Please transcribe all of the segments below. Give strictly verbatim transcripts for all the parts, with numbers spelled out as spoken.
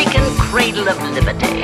forsaken cradle of liberty.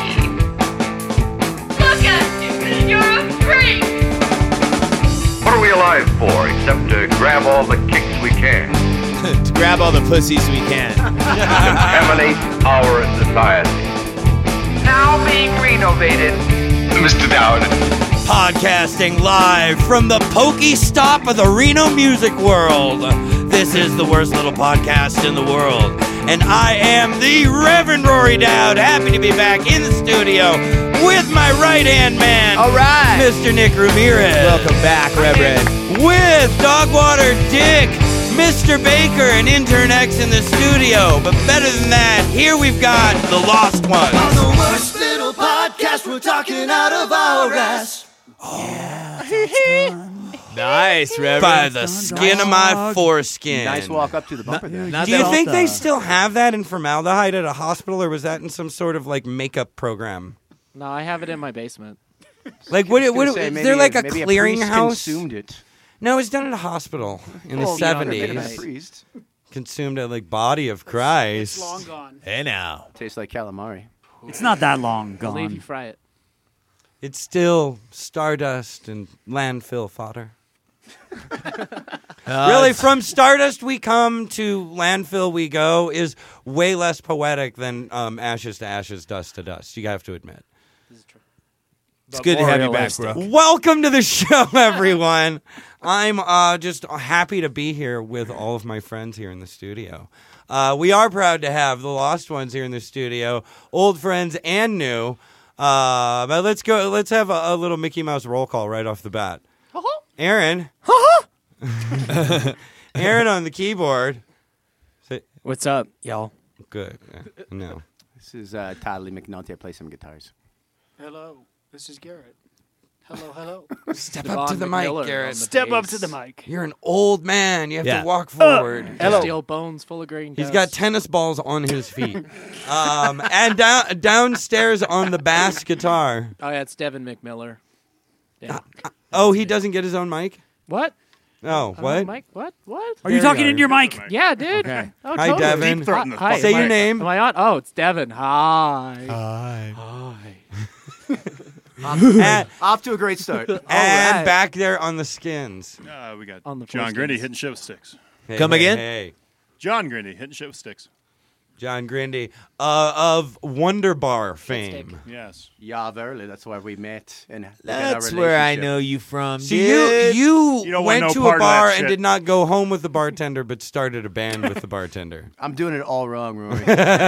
Look at you! You're a freak! What are we alive for except to grab all the kicks we can? To grab all the pussies we can. Contaminate our society. Now being renovated. Mister Dowd. Podcasting live from the Pokey Stop of the Reno music world. This is the worst little podcast in the world. And I am the Reverend Rory Dowd. Happy to be back in the studio with my right-hand man. All right. Mister Nick Ramirez. Welcome back, Reverend. With Dogwater Dick, Mister Baker, and Intern X in the studio. But better than that, here we've got the Lost Ones. On the worst little podcast, we're talking out of our ass. Yeah. Nice, Reverend. By the skin of my foreskin. Nice walk up to the bumper there. Not Do you that think all- they still have that in formaldehyde at a hospital, or was that in some sort of like makeup program? No, I have it in my basement. Like, what? I was What? gonna say, Is maybe there like a maybe clearinghouse? priest consumed it. No, it was done at a hospital in the Oh, seventies. no, a priest. Consumed a like body of Christ. It's long gone. Hey now. Tastes like calamari. It's not that long I'll leave you gone. fry it. It's still stardust and landfill fodder. Uh, Really, from stardust we come to landfill we go is way less poetic than um, ashes to ashes, dust to dust. You have to admit. It's good to have you back, bro. Welcome to the show, everyone. I'm uh, just happy to be here with all of my friends here in the studio. Uh, we are proud to have the Lost Ones here in the studio, old friends and new. Uh, but let's go. Let's have a, a little Mickey Mouse roll call right off the bat. Aaron. Aaron on the keyboard. Say, What's up, y'all? good. Uh, No. This is uh, Todd Lee McNulty. I play some guitars. Hello, this is Garrett. Hello, hello. Step Devon up to the McMiller mic, Garrett. on the Step up bass. to the mic. You're an old man. You have Yeah. to walk forward. Hello. Steel bones full of green He's dust. got tennis balls on his feet. um, and down, downstairs on the bass guitar. Oh, yeah, it's Devin McMiller. Yeah. Oh, he doesn't get his own mic? What? Oh, Oh, what? Mike? What? What? Are you There talking you into are. your mic? Yeah, dude. Okay. Oh, Hi, totally. Devin. Deep throating the Hi. Say your Am I- name. Am I on? Oh, it's Devin. Hi. Hi. Hi. and Off to a great start. and right. back there on the skins. Uh, we got On the John foreskins. Grindy hitting shit with sticks. Hey, Come hey, again? Hey, John Grindy hitting shit with sticks. John Grindy uh, of Wonder Bar fame. Yes. Yeah, verily. That's why we met. And That's where I know you from. So you dude. you, You don't want went no to a part of that bar and shit. did not go home with the bartender, but started a band with the bartender. I'm doing it all wrong, Rory.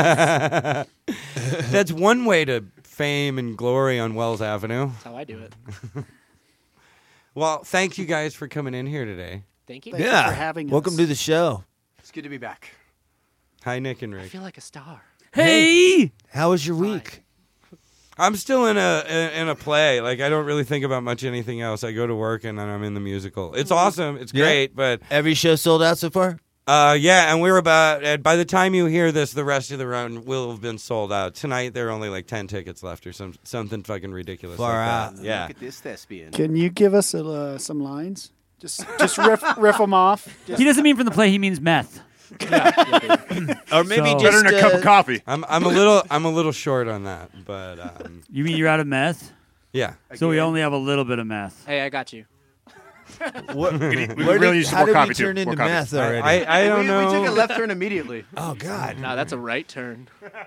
That's one way to fame and glory on Wells Avenue. That's how I do it. Well, thank you guys for coming in here today. Thank you. Thank you Yeah. for having us. Welcome to the show. It's good to be back. Hi, Nick and I Rick. feel like a star. Hey! How was your week? I'm still in a in a play. Like, I don't really think about much anything else. I go to work and then I'm in the musical. It's awesome. It's Yeah. great, but Every show sold out so far? uh, yeah. And we're about. And by the time you hear this, the rest of the run will have been sold out. Tonight there are only like ten tickets left, or some something fucking ridiculous. Far like out. That. Yeah. Look at this thespian. Can you give us uh, some lines? Just just riff, riff them off. He doesn't mean from the play, he means meth. Or maybe So- just Better than a cup uh, of coffee. I'm I'm a little I'm a little short on that, but um, You mean you're out of meth? yeah. So we only have a little bit of meth. Hey, I got you. What, We could where really did- use some how more did coffee, we too. turn More into coffee. meth I already? I, I don't we, know. we took a left turn immediately. oh, God. No, that's a right turn.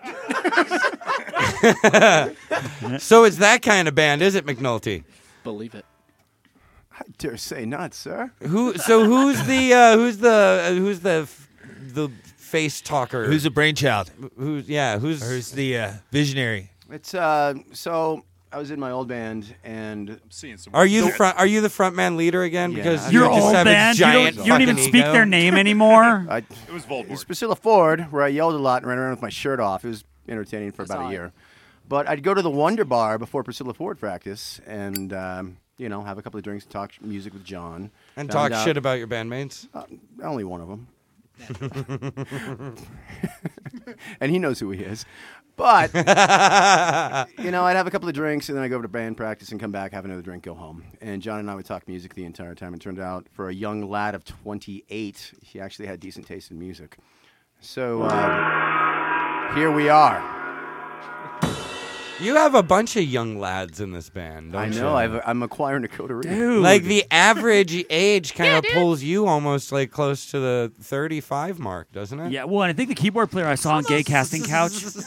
So it's that kind of band, is it, McNulty? Believe it. I dare say not, sir. Who? So who's the uh, who's the uh, who's the f- the face talker? Who's the brainchild? who's yeah who's Or who's the uh, visionary? It's uh. So I was in my old band, and I'm seeing some. Are you the front? Are you the front man leader again? Yeah. Because Your you just old have band? a You don't- giant you don't even fucking speak ego? their name anymore? I, It was it was Voldemort. Priscilla Ford, where I yelled a lot and ran around with my shirt off. It was entertaining for That's about a odd. year. But I'd go to the Wonder Bar before Priscilla Ford practice, and um, you know, have a couple of drinks, talk music with John, And Found talk out- shit about your bandmates. Uh, only one of them. And he knows who he is. But, you know, I'd have a couple of drinks, and then I'd go over to band practice and come back, have another drink, go home. And John and I would talk music the entire time. It turned out, for a young lad of twenty-eight, he actually had decent taste in music. So, uh, here we are. You have a bunch of young lads in this band, don't I you? know. I've, I'm acquiring a coterie. Dude. Like the average age kind Yeah, of dude. pulls you almost like close to the thirty-five mark, doesn't it? Yeah, well, and I think the keyboard player I saw on Gay Casting Couch. so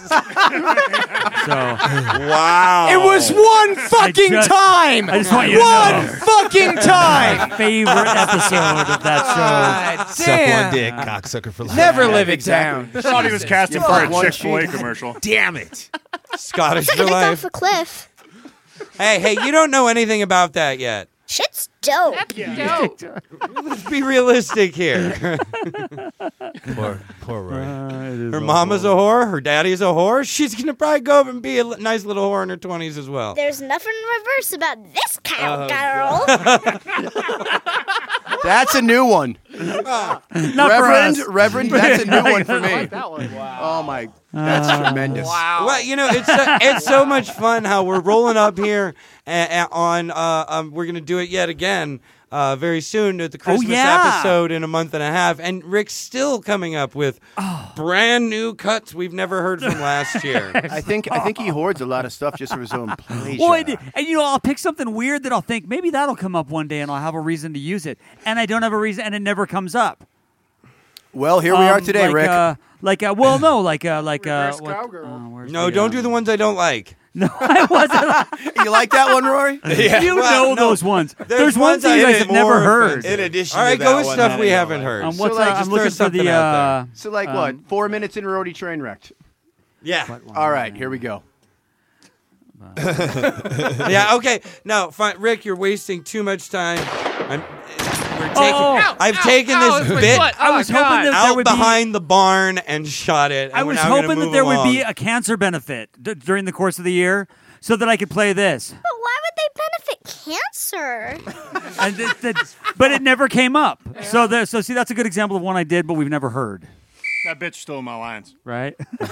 Wow. It was one fucking just- time. I just want you to one know. fucking time. favorite episode of that God Suck damn. one dick, cocksucker for life. Never live it Exactly. down. I thought he was casting You for fuck a one Chick-fil-A cheek. commercial. Damn it. Scottish Took a for nick life. off a cliff. Hey, hey, you don't know anything about that yet. Shit's dope. That's dope. Let's be realistic here. Poor, poor Roy. Her mama's a whore. Her daddy's a whore. She's going to probably go up and be a li- nice little whore in her twenties as well. There's nothing reverse about this Uh, cowgirl. That's a new one. Not Reverend, for us. Reverend, that's a new one for I me. like that one. Oh my, that's tremendous. Wow. Well, you know, it's so, it's so much fun how we're rolling up here a- a- on. Uh, um, we're gonna do it yet again uh, very soon at the Christmas yeah. episode in a month and a half, and Rick's still coming up with brand new cuts we've never heard from last year. I think I think he hoards a lot of stuff just for his own pleasure. Well, and, and you know, I'll pick something weird that I'll think maybe that'll come up one day, and I'll have a reason to use it, and I don't have a reason, and it never comes up. Well, here we are Um, today, like, Rick. Uh, like, uh, well, no, like, uh, like, uh, Reverse what- cowgirl. uh, where's No, the, don't uh, do the ones I don't like. No, I wasn't. you like that one, Rory? Yeah. You Well, know no, those ones. there's There's, ones that you ones guys I have never more heard. offensive. In addition All right, to go that with one stuff that we I don't haven't like. heard. Um, So, what's, like, uh, just I'm throw looking for something the. out Uh, So, like, um, what? Four minutes in Roadie train wrecked. Yeah. All right, here we go. Yeah, okay. No, fine. Rick, you're wasting too much time. I'm, we're taking, Oh. I've Ow, taken ow, this that's my bit foot. I was Oh, hoping God. that there out would be. behind the barn and shot it. And I we're was now gonna hoping that move there would be along. a cancer benefit d- during the course of the year, so that I could play this. But why would they benefit cancer? And th- th- but it never came up. So, there, so see, that's a good example of one I did, but we've never heard. That bitch stole my lines. Right?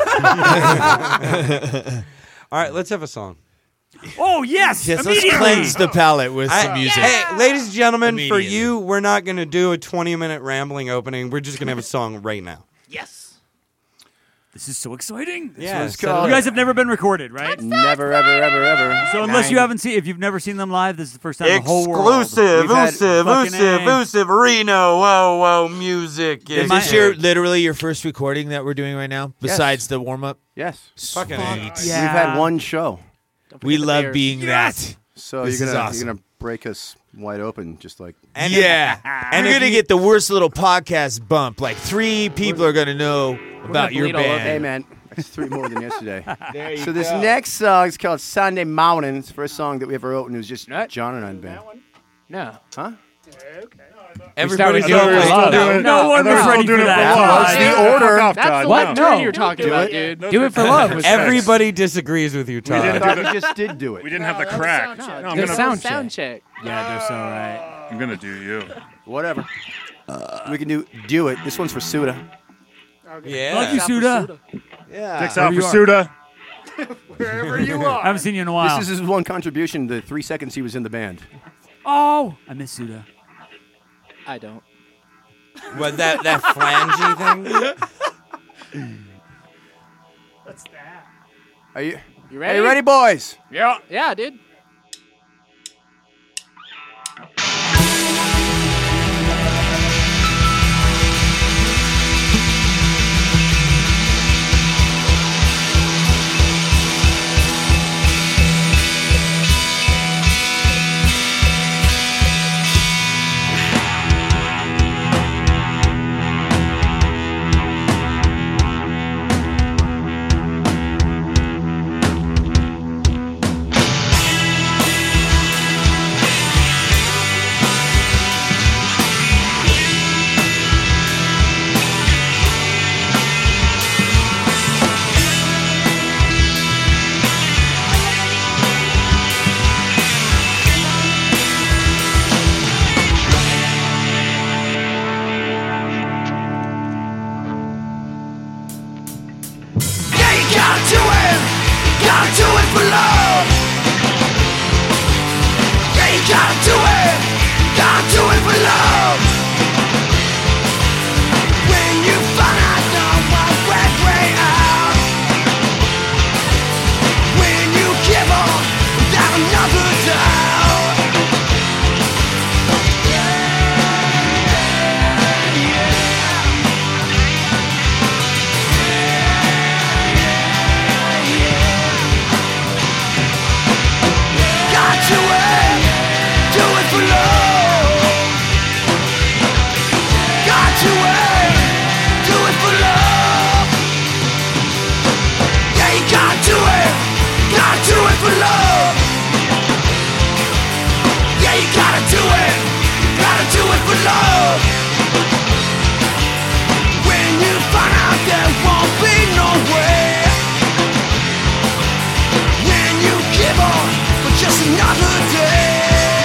All right, let's have a song. Oh yes! Yes, let's immediately. cleanse the palate with I- some music. Hey, ladies and gentlemen, for Immediately. you, we're not going to do a twenty-minute rambling opening. We're just going to have a song right now. Yes. This is so exciting. Yeah, one's set it called- up. You guys have never been recorded, right? Never, ever, ever, ever. So unless you Nine. haven't seen, if you've never seen them live, this is the first time in the whole world. Exclusive, We've had- Usive, Fucking Usive, A. Usive, Reno, whoa, whoa, music. Is my- this your literally your first recording that we're doing right now? Besides the warm up? Yes. Fucking A. Sweet. Yeah. We've had one show. Don't We forget the love Bears. being that. So This you're is gonna awesome. you're gonna break us wide open, just like And yeah. and And if you're going to you- get the worst little podcast bump. Like three people are going to know about your bleed all over. band. hey man, that's three more than yesterday. There you So this go. next song is called Sunday Morning. It's the first song that we ever wrote, and it was just What? John and I band. No. Huh? everybody's We started doing doing love. love. No one I thought was we were ready doing for it that. for love. was the Yeah, order. fuck off, That's Todd. the what? No. No, you're talking Do about, it. dude. Those Do are it for love. was Everybody disagrees with you, We didn't Todd. I thought do we the, just did do it. we didn't have the crack. No, I'm The gonna sound check. Sound check. Yeah, they're so right. I'm gonna do you. Whatever. we can do do it. This one's for Suda. Yeah. Love you, Suda. Yeah. Dicks out for you are. Suda. Wherever you are. I haven't seen you in a while. This is his one contribution. The three seconds he was in the band. Oh, I miss Suda. I don't. What, that, that flangey thing? What's that? Are you? You Are ready? you ready, boys? Yeah. Yeah, dude. Thank just another day.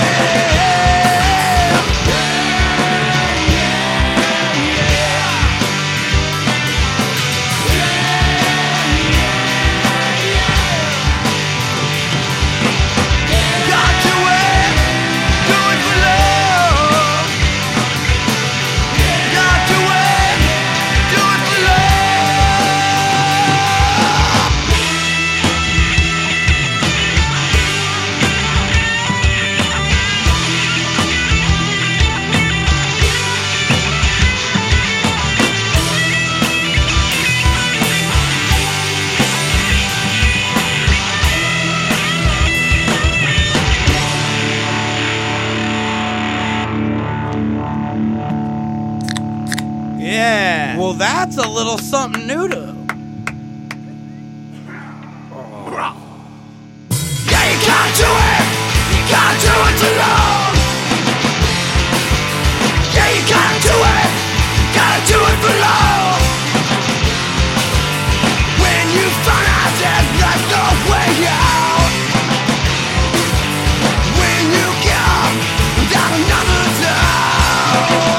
Yeah. Well, that's a little something new to. Yeah, you can't do it. You can't do it alone. Yeah, you can't do it. You gotta do it for long. When you find out that there's no way out. When you come without another doubt.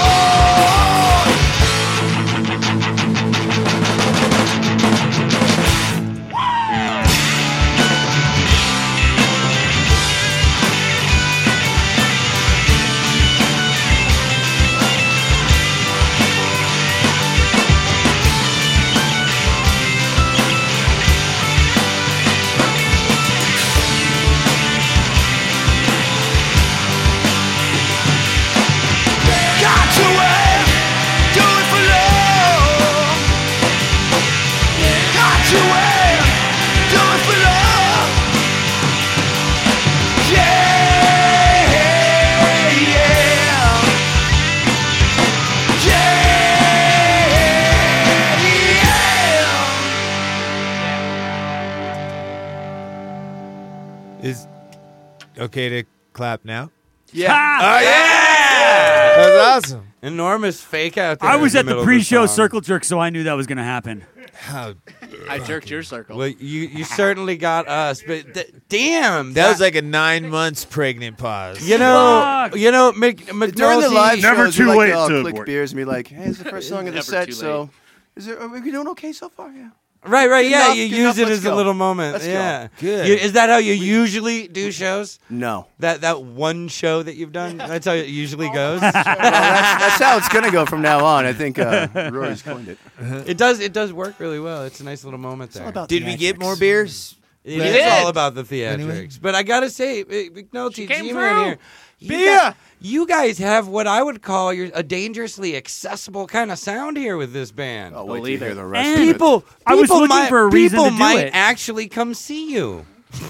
Is okay to clap now? Yeah. Oh, yeah! That was awesome. Enormous fake out there. I was in at the middle of pre-show song. circle jerk, so I knew that was going to happen. How I jerked your circle. Well, you you certainly got us, but th- damn, that was like a nine months pregnant pause. you know, you know, Mc, During the McNulty- live Never shows, too we like late to all to click abort. beers and be like, "Hey, it's the first song of the Never set, too so is it? Are we doing okay so far?" Yeah. Right, right, yeah. Enough, you enough, use it let's as a go. little moment. Let's go. yeah, Good. You- is that how you usually do shows? No. That that one show that you've done? That's how it usually goes. Well, that's, that's how it's gonna go from now on. I think uh, Rory's coined it. It does. It does work really well. It's a nice little moment there. all about Did we get theatrics. more beers? It We is did. all about the theatrics. Anyway. But I gotta say, McNulty, came G-Man through. here, you Beer! guys, you guys have what I would call your, a dangerously accessible kind of sound here with this band. Oh, wait till Believe you hear it. the rest And of it. People, I was people looking might, for a reason people to do might it. actually come see you.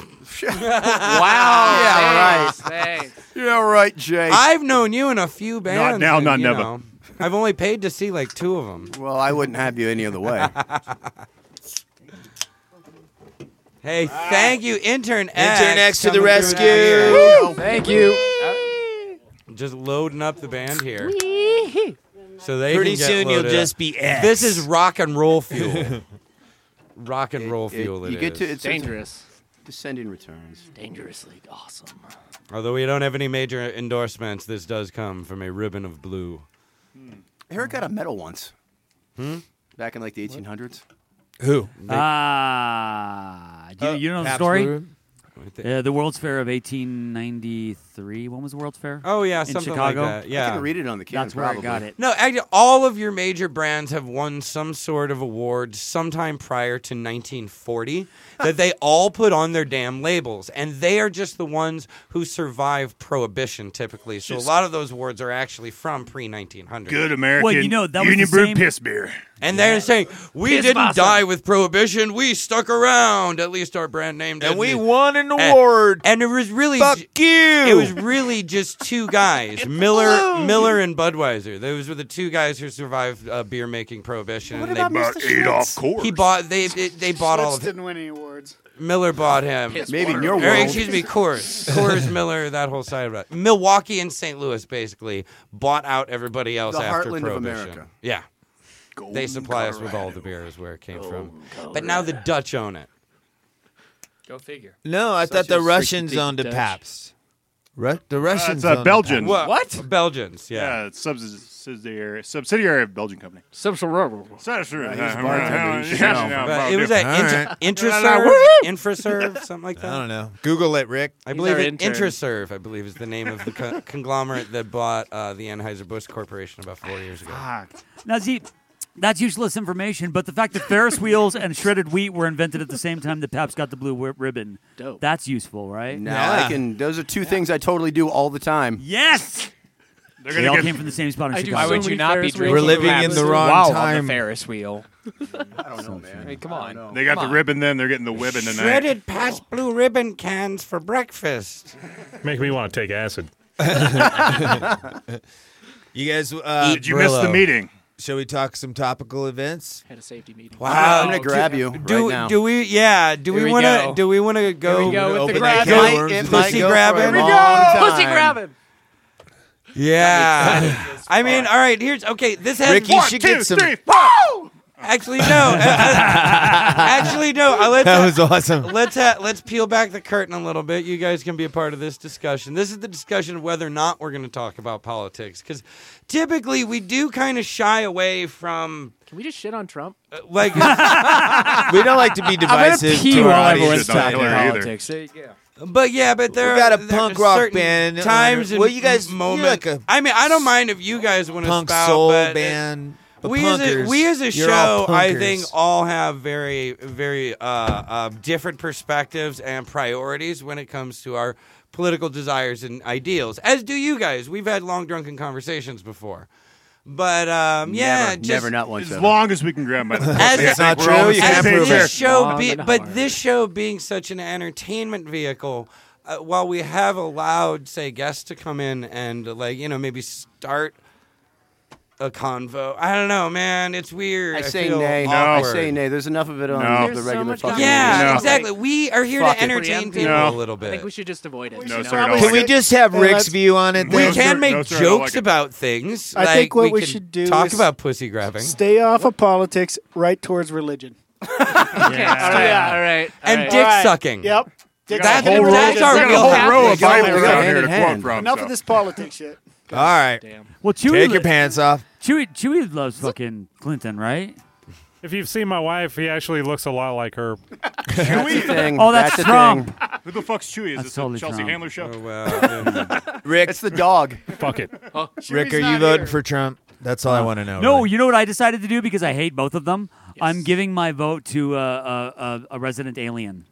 Wow. Yeah, thanks, Thanks. Yeah, right, Jay. I've known you in a few bands. now, and, not you never. know, I've only paid to see like two of them. well, I wouldn't have you any other way. Hey, thank you, Intern X. Intern X to the coming through rescue. here. Thank you. Just loading up the band here. So they Pretty can get soon you'll loaded just up. be X. This is rock and roll fuel. rock and roll It- fuel. you it get is. to it's Dangerous. descending returns. Dangerously awesome. Although we don't have any major endorsements, this does come from a ribbon of blue. Eric got a medal once. Hmm? Back in like the eighteen hundreds. Who? Ah, do you, you know the Pabst story? Blue Ribbon? Uh, the World's Fair of eighteen ninety-three. When was the World's Fair? Oh yeah, in something Chicago. like that. I Yeah. can read it on the can. That's where probably. I got it. No, actually, all of your major brands have won some sort of award sometime prior to nineteen forty that they all put on their damn labels. And they are just the ones who survive Prohibition, typically. So a lot of those awards are actually from pre nineteen hundred. Good American Well, you know, that was Union the brewed same- piss beer. And they're saying, we Piss didn't Blossom. die with Prohibition. We stuck around. At least our brand name did. And we won an award. And it was really... Fuck you. It was really just two guys, Miller, Miller, and Budweiser. Those were the two guys who survived uh, beer making prohibition. What and about they, About Mister Adolf Schlitz? Coors. he bought. They they, they bought all Schlitz of it. didn't win any awards. Miller bought him. Maybe in your Or, world. excuse me, Coors, Coors, Miller, that whole side of it. Milwaukee and Saint Louis basically bought out everybody else The after heartland of prohibition. America. Yeah, they supply us with all the beer is where it came from. But now the Dutch own it. Go figure. No, I Such thought a the freaky Russians thinky owned the Dutch. Pabst. Ru- the Russians Uh, it's owned uh, Belgian. the Pabst. What? Belgians, yeah. Yeah, it's subsidiary, subsidiary of Belgian company. Subsidiary. Subsidiary. he's a bartender. You should Yeah, know. yeah, But well, it was dude. an All inter- right. Intraserve, Infraserve, something like that. I don't know. Google it, Rick. I He's believe our it, intern. Intraserve, I believe, is the name of the co- conglomerate that bought uh, the Anheuser-Busch Corporation about four years ago. Now, see, that's useless information, but the fact that Ferris wheels and shredded wheat were invented at the same time that Pabst got the blue wi- ribbon, Dope. that's useful, right? Now I can. Those are two things I totally do all the time. Yes! They're They gonna all get came from the same spot in I do Chicago. so Why would you many not be Ferris drinking? wheels. We're living in Pabst the wrong while on time. the Ferris wheel. I don't know, man. I mean, come on. They got Come the on. ribbon, then they're getting the ribbon tonight. Shredded past blue ribbon cans for breakfast. Make me want to take acid. You guys, uh, Did you miss the Brillo. meeting? shall we talk some topical events? Had a safety meeting. Wow. I'm gonna grab you Do right now. do we? Yeah. Do Here we we want to? go. Do we want to go? Here we go with Open the that grab. can of Might- worms it and might pussy go for grabbing? a Here we long go. time. Pussy grabbing. Yeah. I mean, all right. Here's okay. This has Rick, you One, should two, get some. three, four! actually no. Uh, uh, actually no. Uh, let's That was awesome. let's ha- let's peel back the curtain a little bit. You guys can be a part of this discussion. This is the discussion of whether or not we're going to talk about politics, because typically we do kind of shy away from Can we just shit on Trump? uh, like. We don't like to be I'm gonna divisive. pee to our while audience. everyone's Shit on talking Hillary either. politics. There you go. But yeah, but there We got a there punk are rock certain band. times and Well, you guys- you're moments. like a I mean, I don't mind if you guys want to Punk spout, soul but it- band. but we as a, punkers, we as a you're all show, I punkers. think, all have very, very uh, uh, different perspectives and priorities when it comes to our political desires and ideals. As do you guys. We've had long drunken conversations before. But um, yeah, never, just, never not once. As ever. long as we can grab by the As- pussy, I That's think not we're true. all on the You same can't page prove there. this show, Long be, and but hard. this show being such an entertainment vehicle, uh, while we have allowed, say, guests to come in and like you know maybe start a convo, I don't know, man, it's weird. I I say feel nay. awkward. I say nay. There's enough of it on No. the There's so regular much fucking. Yeah, No. exactly. We are here Fuck to it. entertain Preemptive. people No. a little I think bit. we should just avoid it. No, you sir, know? I don't Can like we it. just have Hey, Rick's let's- view on it? We then? can sir. make No, sir, I don't jokes like it. about things. I like, think what we can should do talk is about pussy grabbing Stay off of politics, right towards religion. Okay, all right, all right. all and right. dick All right. sucking. Yep. We got That's- a whole row- that's our we got a real whole habit. row of We got- Bibles we got down hand here in to hand. quote from. Enough so. of this politics shit. All right. Damn. Well, Chewy, Take your li- pants off. Chewy, Chewy loves fucking Clinton, right? If you've seen my wife, he actually looks a lot like her. That's the thing. Oh, that's the Trump. thing. Who the fuck's Chewy? Is That's this totally a Chelsea Trump. Handler show? Oh, well, Rick, It's the dog. Fuck it. Rick, are you voting for Trump? That's all I want to know. No, really. you know what I decided to do because I hate both of them? I'm giving my vote to uh, a, a, a resident alien.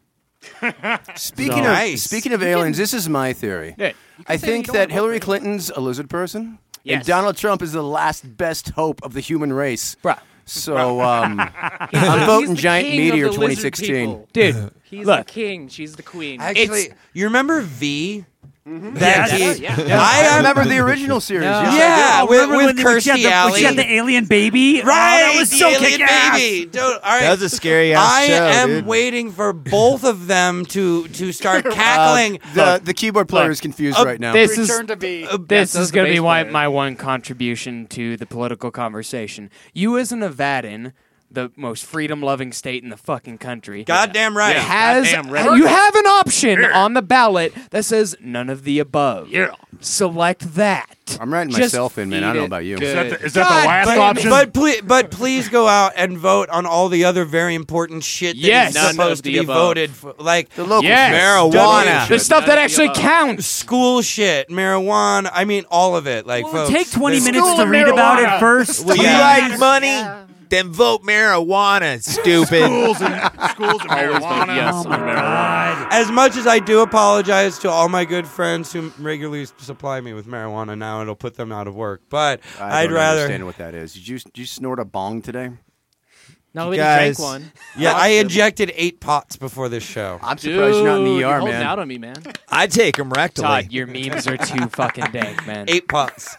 Speaking So- of Nice. speaking of aliens, this is my theory. Yeah, you can I say think you that don't Hillary vote for Clinton's a lizard person, Yes. and Donald Trump is the last best hope of the human race. Bruh. So um, I'm He's voting the Giant king of Meteor the lizard twenty sixteen. people. Dude, he's Look. the king. She's the queen. actually, It's- you remember V? Mm-hmm. That Yes. he- Yeah. I I am. remember the original series. No. Yes, I Yeah, Oh, with, remember with when, they- when she had Kirstie the, when Alley. she had the alien baby? Right, Oh, that was the so alien kick-ass. baby. Don't, all right. That was a scary ass I show, am dude. waiting for both of them to to start cackling. Uh, the the keyboard player is confused uh, right now. This is Return to be. Uh, this those is the going to be bass why player. my one contribution to the political conversation. You, as a Nevadan, the most freedom-loving state in the fucking country, Goddamn right. has Goddamn right. you have an option on the ballot that says none of the above. Yeah. Select that. I'm writing Just myself in, man. I don't feed know it about you. Is that good. the, is that God the last damn it. option? But please, but please go out and vote on all the other very important shit that Yes. is None supposed of to the be above. voted for, like The local Yes. shit. Marijuana. The stuff that None of the actually above. counts. school shit, marijuana. I mean, all of it. Like, Well, folks, take twenty there's- minutes to School read about marijuana. it first. Well, you Yeah. like money? Then vote marijuana, stupid. schools and schools and Always vote marijuana. yes Oh, on my marijuana. God. As much as I do apologize to all my good friends who regularly supply me with marijuana now, it'll put them out of work. But I I'd don't rather. understand what that is. Did you did you snort a bong today? No, we Guys. drank one. Yeah, I injected eight pots before this show. I'm surprised you're not in the E Dude, R, you're holding man. out on me, man. I take them rectally. Todd, your memes are too fucking dank, man. Eight pots.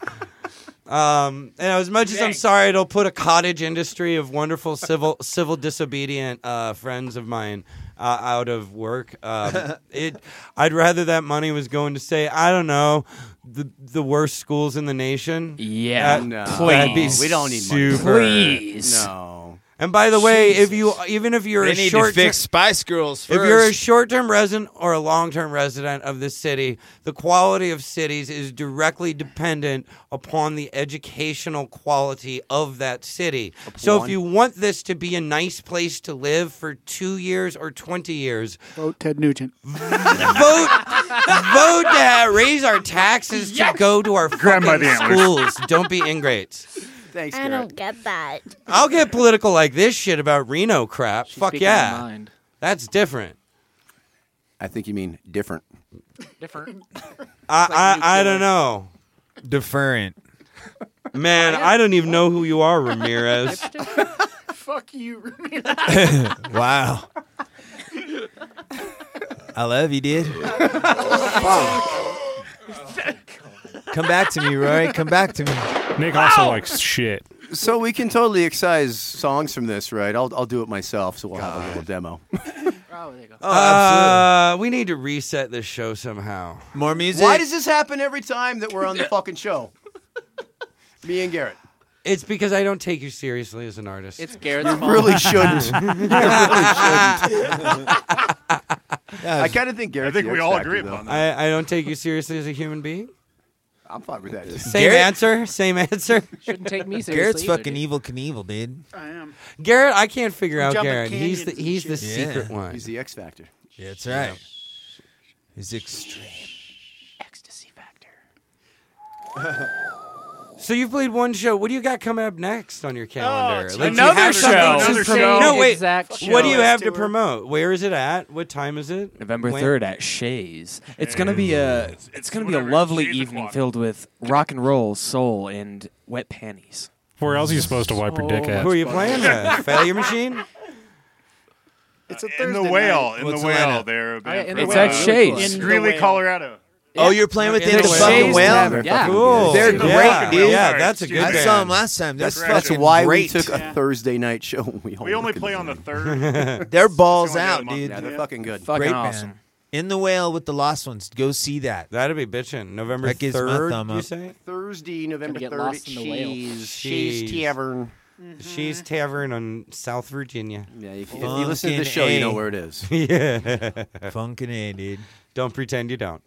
Um, and as much as I'm sorry, it'll put a cottage industry of wonderful civil civil disobedient uh, friends of mine uh, out of work. Um, it, I'd rather that money was going to say, I don't know, the the worst schools in the nation. Yeah, That- No, that'd be please. we don't need money. super. Please. No. And by the way, if you even if you're They a need short to fix Spice Girls if you're a first. short-term resident or a long-term resident of this city, the quality of cities is directly dependent upon the educational quality of that city. So if Upon. you want this to be a nice place to live for two years or twenty years, Vote Ted Nugent. vote vote to raise our taxes to go to our Grab by fucking the antlers. schools. Don't be ingrates. Thanks, I Garrett. don't get that. I'll get political like this shit about Reno crap. Fuck speaking her yeah. mind. That's different. I think you mean different. Different. I, like I, I nuclear. don't know. Deferent. Man, I don't even know who you are, Ramirez. Fuck you. Wow. I love you, dude. Come back to me, Roy. Come back to me. Nick also likes shit. So we can totally excise songs from this, right? I'll I'll do it myself, so we'll have a little demo. Oh, there you go. Oh, uh, we need to reset this show somehow. More music. Why does this happen every time that we're on the fucking show? Me and Garrett. It's because I don't take you seriously as an artist. It's Garrett's You fault. really shouldn't. You really shouldn't. I kind of think Garrett's I think the we X all Factor, agree though. upon that. I, I don't take you seriously as a human being. I'm fine with that. Same Garrett- answer. Same answer. Shouldn't take me seriously. Garrett's either, fucking dude. evil Knievel, Knievel, dude. I am. Garrett, I can't figure out Jumping Garrett. He's the canyons and he's the shit. secret Yeah. one. He's the X Factor. Yeah, that's right. He's extreme. Ecstasy factor. So you've played one show. What do you got coming up next on your calendar? it's do you another have show. something to Another promote? show. No, wait. Exact What show. do you have to Tour. promote? Where is it at? What time is it? November When? third at Shays. It's gonna be a It's- it's it's gonna be a whatever, lovely Shays evening o'clock. filled with rock and roll, soul, and wet panties. Where else are you supposed to wipe your dick at? Who are you playing with? Failure Machine? It's a In Thursday the whale, night. in What's the the whale, lineup? there. Oh, yeah, in the It's whale. at Shays. In the Greeley, whale. Colorado. Oh, you're playing with In them at the the fucking Shays whale? Tavern. Yeah. Cool. They're Yeah. great, dude. Yeah, that's a good I band. saw them last time. That's, That's That's fucking why great. we took a Yeah. Thursday night show. We, We only play on the third. They're balls It's only out, a month. dude. Yeah, they're fucking good. Fucking Great awesome. band. In the Whale with the Lost Ones. Go see that. That'd be bitchin'. November That gives my third, thumb you up. say? Thursday, November get third lost at in the whale. Shays, Shays. Shays Tavern. She's Tavern on South Virginia. Yeah, if, if you listen to the Funkin' show, you know A. where it is. Yeah. Funkin' A, dude. Don't pretend you don't.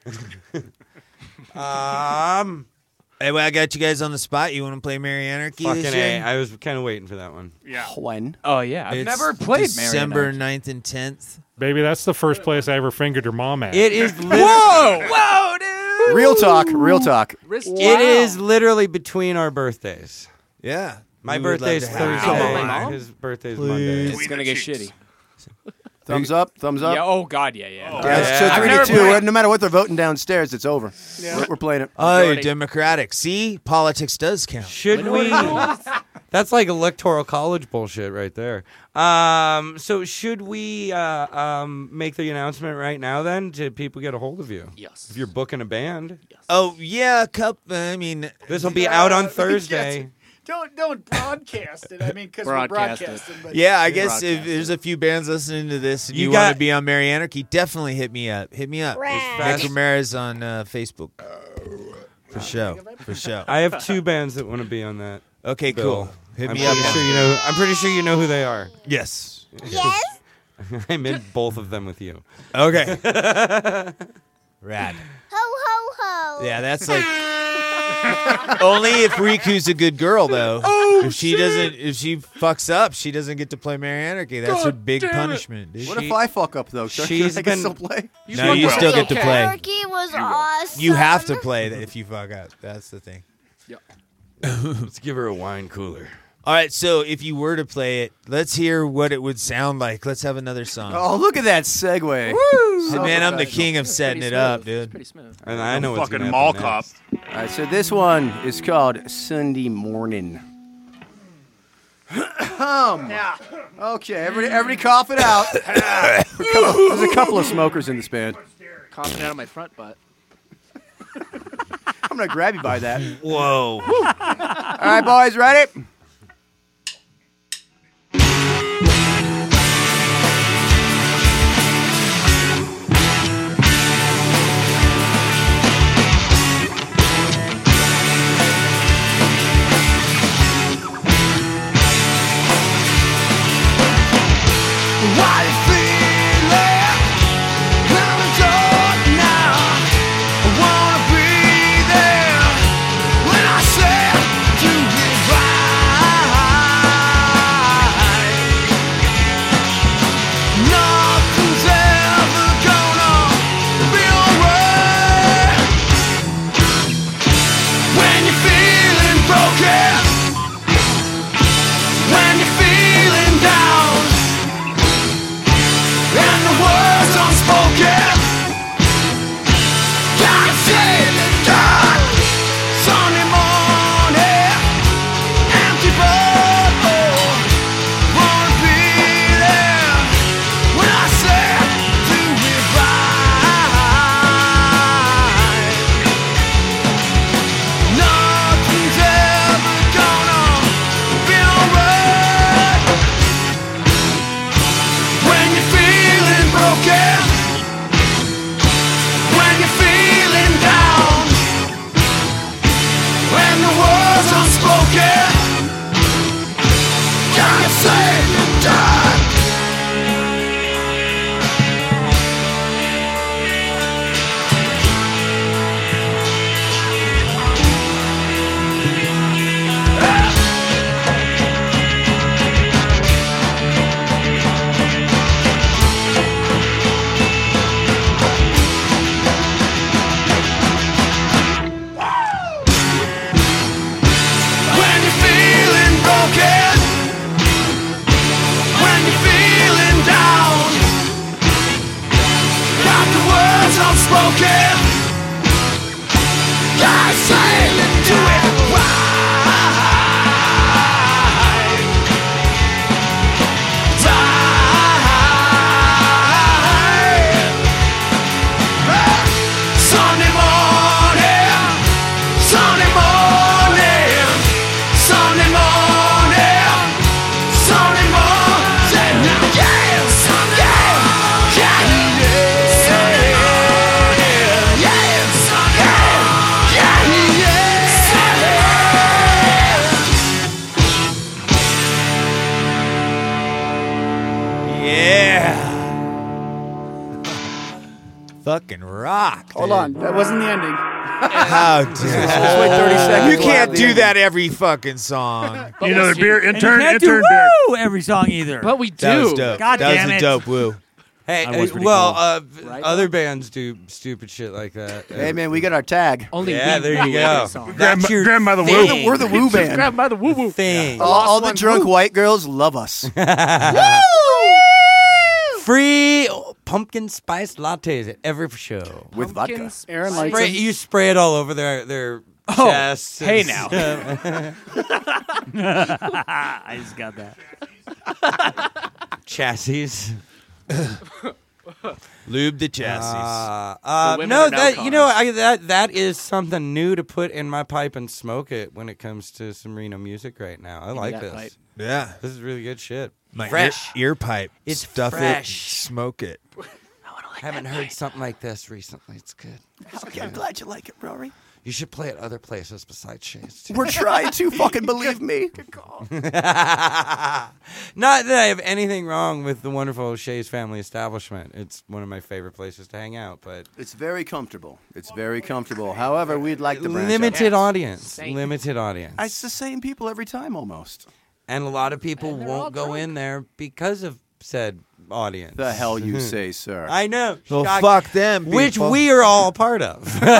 um, Hey, well, I got you guys on the spot. You want to play Merry Anarchy fucking this A. year? I was kind of waiting for that one. Yeah. When? Oh yeah, I've It's never played December Marionette. ninth and tenth. Baby, that's the first place I ever fingered your mom at. It is. Lit- Whoa, whoa, dude! Real talk, real talk. Wrist- It is literally between our birthdays. Yeah. My We would love birthday's to have you. Thursday. Wow. Mom? His birthday's Please. Monday. It's Between gonna the get cheeks. shitty. Thumbs up, thumbs up. Yeah. Oh god, yeah, yeah. Oh. Yeah, it's Yeah. so three I've to never two. played- No matter what they're voting downstairs, it's over. We're, we're playing it. Oh, you're Majority. Democratic. See? Politics does count. Should we? That's like electoral college bullshit right there. Um, so should we uh, um, make the announcement right now then to people get a hold of you? Yes. If you're booking a band, Oh, yeah, a cup. I mean, this will be out on Uh, Thursday. Don't don't broadcast it. I mean, because we're Broadcast it. broadcasting. But yeah, I guess if broadcast there's a few bands listening to this and You you, got- want to be on Merry Anarchy, definitely hit me up. Hit me up. Rad. Nick Ramirez on uh, Facebook. For sure. For sure. I have two bands that want to be on that. Okay, bill. cool. Hit I'm me pretty up. sure you know. I'm pretty sure you know who they are. Yes. Yes? I'm in both of them with you. Okay. Rad. Ho, ho, ho. Yeah, that's like only if Riku's a good girl though. Oh, if she doesn't, if she fucks up, she doesn't get to play Merry Anarchy. That's her big punishment. Dude. What She- if I fuck up though? Sir? she's I can been- still play. No, you well. still get to Okay. play. Turkey was awesome. You have to play that if you fuck up. That's the thing. Let's give her a wine cooler. All right, so if you were to play it, let's hear what it would sound like. Let's have another song. Oh, look at that segue. So, man, I'm the king of setting it up, dude. Pretty smooth. And I know what's Fucking gonna mall happen cop. next. All right, so this one is called Sunday Morning. um, yeah. okay, everybody, everybody cough it out. There's a couple- There's a couple of smokers in this band. Coughing out of my front butt. I'm gonna grab you by that. Whoa. All right, boys, ready? outspoken. I say do it right. Sunday morning, Sunday morning, Sunday morning, Sunday morning, yeah, yeah, yeah, yeah, yeah, yeah, Yeah. Fucking rock. Hold on, that wasn't the ending. How dare Just wait thirty seconds. You can't We'll do have that every fucking song. You know, the beer And intern, you can't intern do beer. woo every song either. But we do. That was dope. God that damn was it. a dope woo. Hey, I was uh, pretty well, cool. uh, Right? other bands do stupid shit like that. Hey, man, we got our tag. Only Yeah, we there you do go. every song. That's Grab- your grab by the woo. thing. We're the woo band. Grab by the woo woo. thing. All, all the one drunk woo. white girls love us. Free pumpkin spice lattes at every show. With vodka. Pumpkins, Aaron likes Spray, them. you spray it all over their their Oh, chests. hey and now. stuff. I just got that. Chassis. Lube the chassis. Uh, uh, women no, are now that you know, cars. I, that that is something new to put in my pipe and smoke it when it comes to some Reno music right now. I like that this. pipe. yeah. This is really good shit. My Fresh. Ear, ear pipe. It's Stuff fresh. it. Smoke it. I haven't heard something like this recently. It's good. Okay, I'm glad you like it, Rory. You should play it other places besides Shays. too. We're trying to fucking believe me. Not that I have anything wrong with the wonderful Shays Family Establishment. It's one of my favorite places to hang out, but It's very comfortable. It's very comfortable. However, we'd like to branch limited out. audience. Same. Limited audience. It's the same people every time almost. And a lot of people And they're all won't go drunk. in there because of said audience. The hell you say, sir. I know. Well, Shock- fuck them. Which people. we are all a part of.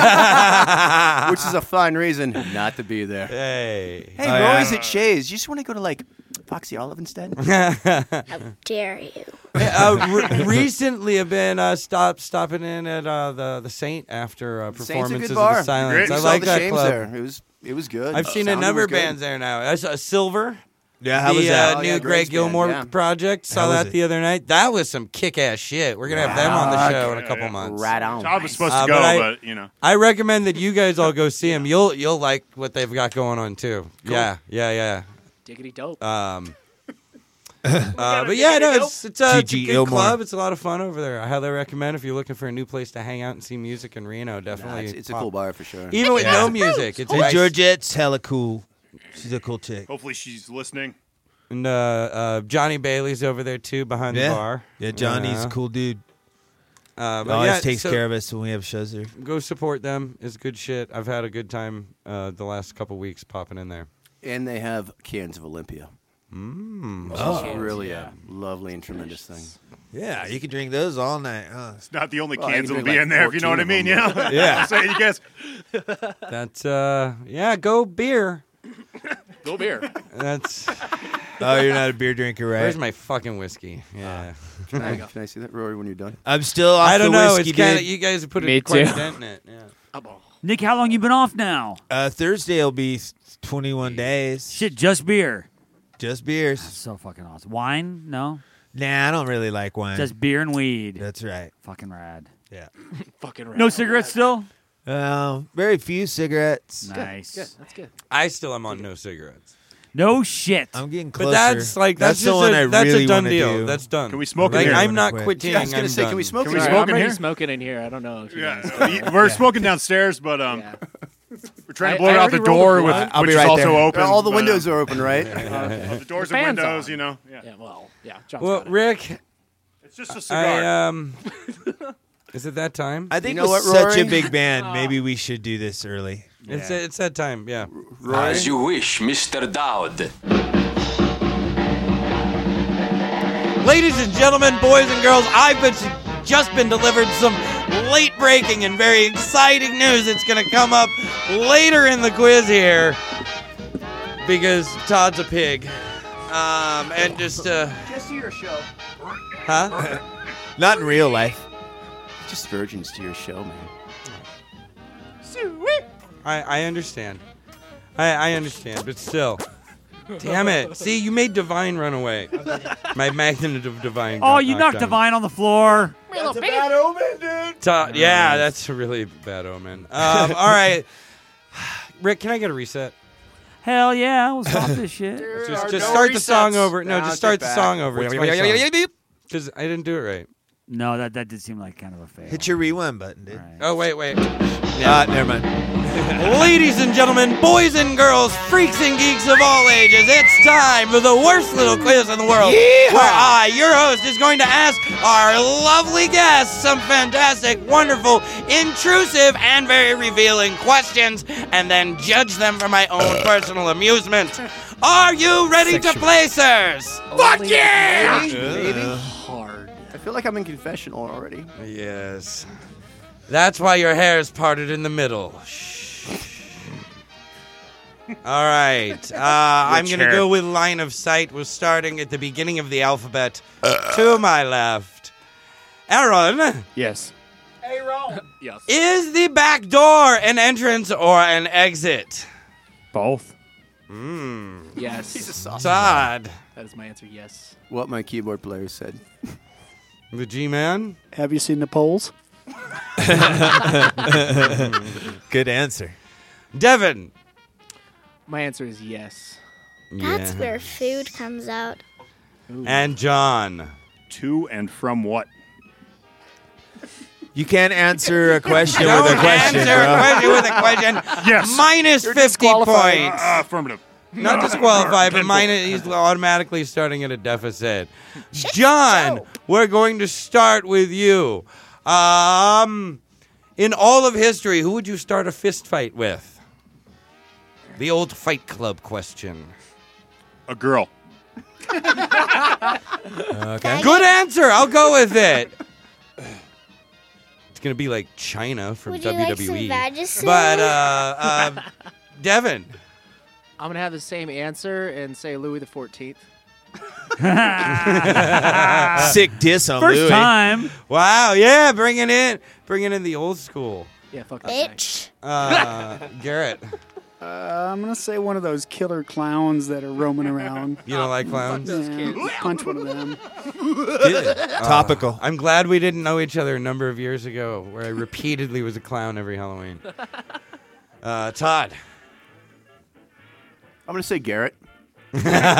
Which is a fine reason not to be there. Hey. Hey, Oh, Rory's yeah. at Shays. You just want to go to like Foxy Olive instead? How dare you? uh, re- recently, I've been uh, stop stopping in at uh, the the Saint after uh, Saint's a performances good of bar. the Silence. Great. We I saw like the that Shames club. there. It was it was good. I've seen a Sounded number was of good. bands there now. I saw Silver. Yeah, how the was that? Uh, Oh, new yeah, Greg Greg's band, Gilmore yeah. project. Saw How was that it? the other night. That was some kick-ass shit. We're gonna have them on the show in a couple months. Right on. Todd was supposed Uh, to go, but I- but, you know. I recommend that you guys all go see them. You'll you'll like what they've got going on too. Yeah, yeah, Diggity dope. yeah. Um, uh, but yeah, no, it's it's, uh, it's a G G good Ilmore. club. It's a lot of fun over there. I highly recommend if you're looking for a new place to hang out and see music in Reno. Nah, Definitely, it's, it's a pop. cool bar for sure. Even with Yeah. no music, it's And nice. Georgette's hella cool. She's a cool chick. Hopefully she's listening. And uh, uh, Johnny Bailey's over there too, behind Yeah. the bar. Yeah, Johnny's Yeah. a cool dude. Uh, He but always yeah, takes so care of us when we have shows there. Go support them. It's good shit. I've had a good time uh, the last couple weeks popping in there. And they have cans of Olympia. Mm. Which Oh. is really a lovely and tremendous thing. Yeah, you can drink those all night. Huh? It's not the only Well, cans you that'll can be drink in like there, if you know what I fourteen mean. You of know? them. Yeah. I'm saying, you guys. That's uh, yeah. Go beer. Go beer. That's. Oh, you're not a beer drinker, right? Where's my fucking whiskey? Yeah. Can I, can I see that, Rory, when you're done? I'm still off I don't the know. whiskey, It's kind of dude. you guys have put Me a quite too. a dent in it. Yeah. Nick, how long you been off now? Uh, Thursday will be twenty-one days. Shit, just beer. Just beers. So fucking awesome. Wine? No. Nah, I don't really like wine. Just beer and weed. That's right. Fucking rad. Yeah. Fucking rad. No cigarettes still? Uh, very few cigarettes. Nice. Good. That's good. I still am on no cigarettes. No shit. I'm getting But closer. that's like that's, the just one a, I that's really a done wanna deal. do. That's done. Can we smoke in like, here? I'm not Quit. quitting. Yeah, I was gonna I'm say, can done. we smoke Can we in Sorry, here? smoke I'm in already here? smoking in here. I don't know if you Yeah. guys. We're smoking downstairs, but um, Yeah. we're trying I- to blow I it out the already rolled door, a with, blunt. I'll which be is right also there. open. All the but, windows uh, are open, right? the doors The and fan's windows, on. you know. Yeah. Yeah, well, yeah. John's Well, got it. Rick, It's just a cigar. I um, is it that time? I think You know with what, such a Rory? big band, maybe we should do this early. It's it's that time. Yeah. Rory? As you wish, Mister Dowd. Ladies and gentlemen, boys and girls, I've been, just been delivered some late breaking and very exciting news. It's going to come up later in the quiz here because Todd's a pig. Um, and just, uh, Just your show. huh? Not in real life. Just virgins to your show, man. I, I understand. I, I understand, but still. Damn it. See, you made Divine run away. My magnet of Divine. Oh, got you knocked knocked down. Divine on the floor. That's a bad omen, dude. Ta- yeah, that's a really bad omen. Um, all right. Rick, can I get a reset? Hell yeah, we'll stop this shit. Just, just start the song over. No, Bounce just start it the back. song over. What's my song? Because I didn't do it right. No, that, that did seem like kind of a fail. Hit your rewind button, dude. Right. Oh, wait, wait. Ah, never mind. Ladies and gentlemen, boys and girls, freaks and geeks of all ages, it's time for the worst little quiz in the world. Yeehaw! Where I, your host, is going to ask our lovely guests some fantastic, wonderful, intrusive, and very revealing questions, and then judge them for my own personal amusement. Are you ready to play, sirs? Fuck yeah! Maybe. Hard. I feel like I'm in confessional already. Yes. That's why your hair is parted in the middle. Shh. All right. Uh, I'm going to hair? go with line of sight. We're starting at the beginning of the alphabet. To my left. Aaron, Yes. Yes. is the back door an entrance or an exit? Both. Hmm. Yes. Todd, That is my answer. Yes. What my keyboard player said. the G-Man. Have you seen the polls? Good answer. Devin. My answer is yes. That's Yeah. where food comes out. And John. To and from what? You can't answer a question Don't with a question, answer bro. a question with a question. Yes. Minus fifty points. Uh, affirmative. Not disqualified, but minus, he's automatically starting at a deficit. John, we're going to start with you. Um, in all of history, who would you start a fist fight with? The old Fight Club question. A girl. Okay. Good answer. I'll go with it. It's going to be like China from Would you W like W E. some Vagisil? But, uh, um, Devin. I'm gonna have the same answer and say Louis the Fourteenth. Sick diss on First Louis. time. Wow, yeah, bringing in, bringing in the old school. Yeah, fuck that guy. Bitch. Uh, Garrett, Uh, I'm gonna say one of those killer clowns that are roaming around. you don't like clowns? Yeah, punch one of them. Topical. I'm glad we didn't know each other a number of years ago, where I repeatedly was a clown every Halloween. Uh, Todd. I'm going to say Garrett. And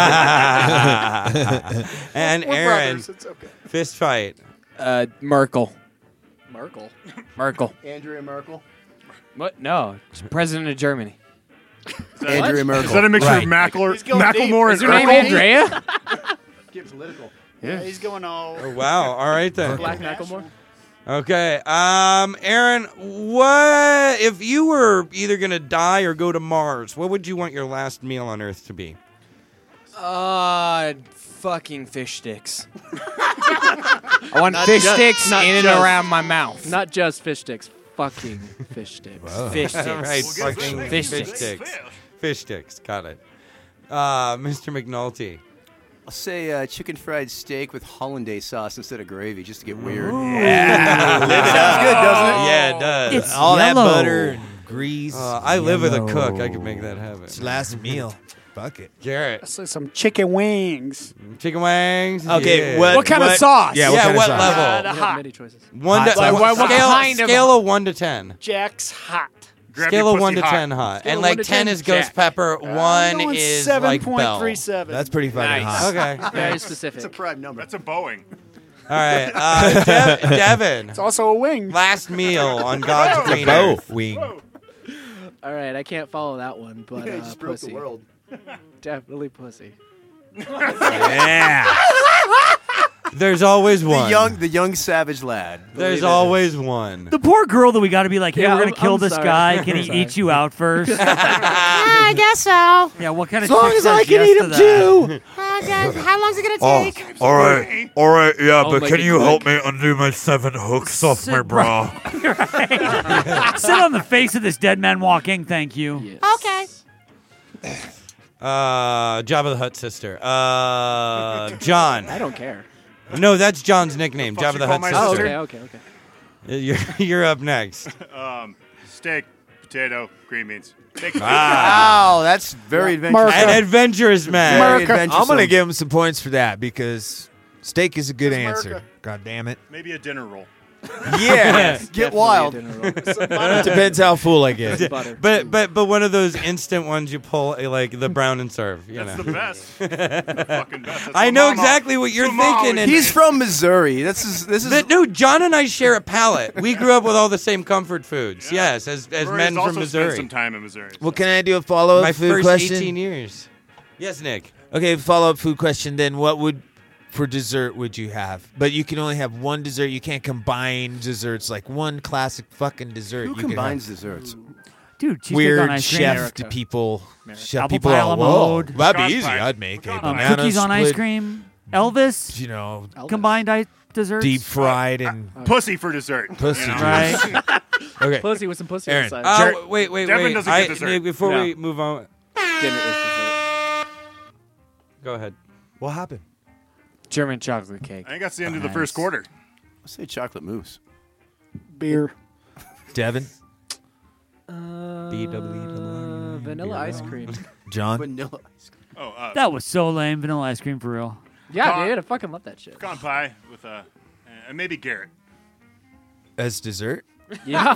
We're Aaron, brothers, it's okay. fist fight. Uh, Merkel. Merkel. Merkel. Andrea Merkel. What? No, she's president of Germany. Andrea Merkel. Is that a mixture Right. of Mackler, He's going Macklemore Is and her name Urkel? Andrea? Get political. Yeah, he's going all. Oh, wow. All right then. Black Macklemore. Okay. Um, Aaron, what if you were either gonna die or go to Mars? What would you want your last meal on Earth to be? Uh, fucking fish sticks. I want Not fish ju- sticks not in and just- around my mouth. Not just fish sticks. Fucking fish sticks. Fish sticks. All right, fucking Fish fish sticks. sticks. Fish sticks. Got it. Uh, Mister McNulty. I'll say uh, chicken fried steak with hollandaise sauce instead of gravy, just to get weird. Yeah. Sounds good, doesn't it? Yeah, it does. It's All yellow. that butter and grease. Uh, I live with a Yellow. cook. I could make that happen. It's last meal. Fuck it. Garrett. Let's say some chicken wings. Chicken wings. Okay, yeah. what, What kind of sauce? Yeah, Yeah, what, kind what of sauce? level? Uh, the we hot. have many choices. One Hot to sauce. what, What scale, kind of- scale of one to ten. Jack's hot. Grab Scale your of one pussy to hot. ten hot. Scale And of like one to ten ten, is ghost Jack. pepper. I'm One going is seven like point bell. three seven. That's pretty fucking Nice. hot. Okay. Very specific. It's a prime number. That's a Boeing. All right. Uh, Dev- Devin. It's also a wing. Last meal on God's green Bow earth. wing. All right, I can't follow that one, but uh, just broke pussy. the world. Definitely pussy. Yeah. There's always The one. young, the young savage lad. There's Believe it. always one. The poor girl that we got to be like, hey, Yeah, we're going to I'm- kill I'm this sorry. guy. Can I'm he sorry. eat you out first? Yeah, I guess so. Yeah, what kind As of long chick as I says can yes eat to him that? too. Uh, guys, how long's it gonna Oh, take? all right, all right, yeah, Oh, but like can a you help click. me undo my seven hooks off Sit my bra? Sit on the face of this dead man walking. Thank you. Yes. Okay. Uh, Jabba the Hutt sister. Uh, John. I don't care. No, that's John's nickname. The fuck Jabba you the call Hutt my sister. Oh, sister? okay, okay, okay. You're, you're up next. um, steak, potato, green beans. Steak, Wow, that's very adventurous. An adventurous man. Very adventurous. I'm gonna give him some points for that because steak is a good answer. God damn it. Maybe a dinner roll. Yeah. Get wild. Depends how full I get. But but but one of those instant ones you pull uh, like the brown and serve. You That's know. the best. The fucking best. That's I what know Mama- exactly what you're that's Mama thinking. always And He's from Missouri. This is this is. But no, John and I share a palate. We grew up with all the same comfort foods. Yes, as as Rory's men also from spent Missouri. some time in Missouri. Well, can I do a follow up My food first question? eighteen years. Yes, Nick. Okay, follow up food question. Then, what would for dessert would you have? But you can only have one dessert. You can't combine desserts like one classic fucking dessert. Who you can combines have desserts? Dude, cheesecake weird on ice cream. chef America. people. Chef Apple people pie are a la whoa, mode. that'd be Pecan easy. pie. I'd make a Pecan pie. Um, banana cookies on split, ice cream. Elvis. You know, Combined ice desserts. deep fried and Pussy for dessert. pussy you know? juice. Right. Okay, Pussy with some pussy Aaron. on the side. Uh, Jer- wait, wait, Devin wait. doesn't I, get dessert. Nick, before No. we move on, Dinner is dessert. go ahead. what happened? German chocolate cake. I think that's the end of the Nice. first quarter. Let's say chocolate mousse. Beer. Devin, Uh, B W vanilla ice cream. John. Vanilla ice cream. Oh, uh, That was so lame. Vanilla ice cream for real. Yeah, Con- dude, I fucking love that shit. pecan pie with uh, and maybe Garrett. As dessert? Yeah.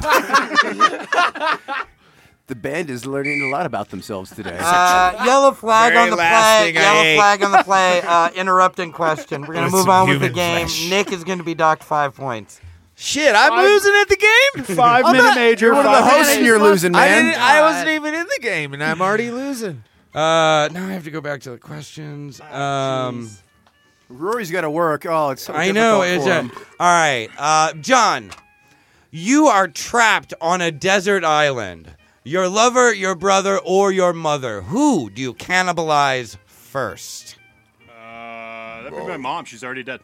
The band is learning a lot about themselves today. Uh, yellow flag Very on the last play. thing I Yellow ate. flag on the play. Uh, interrupting question. We're gonna With move some on with the human game. flesh. Nick is gonna be docked five points. Shit, I'm Five- losing at the game. Five I'm minute not- major. You're one of the five hosts minute and you're losing, I man. didn't. I wasn't even in the game, and I'm already losing. Uh, now I have to go back to the questions. Um, Rory's got to work. Oh, it's so I know. difficult It's for a, him. all right, uh, John. You are trapped on a desert island. Your lover, your brother, or your mother. Who do you cannibalize first? Uh, that'd be my mom. She's already dead.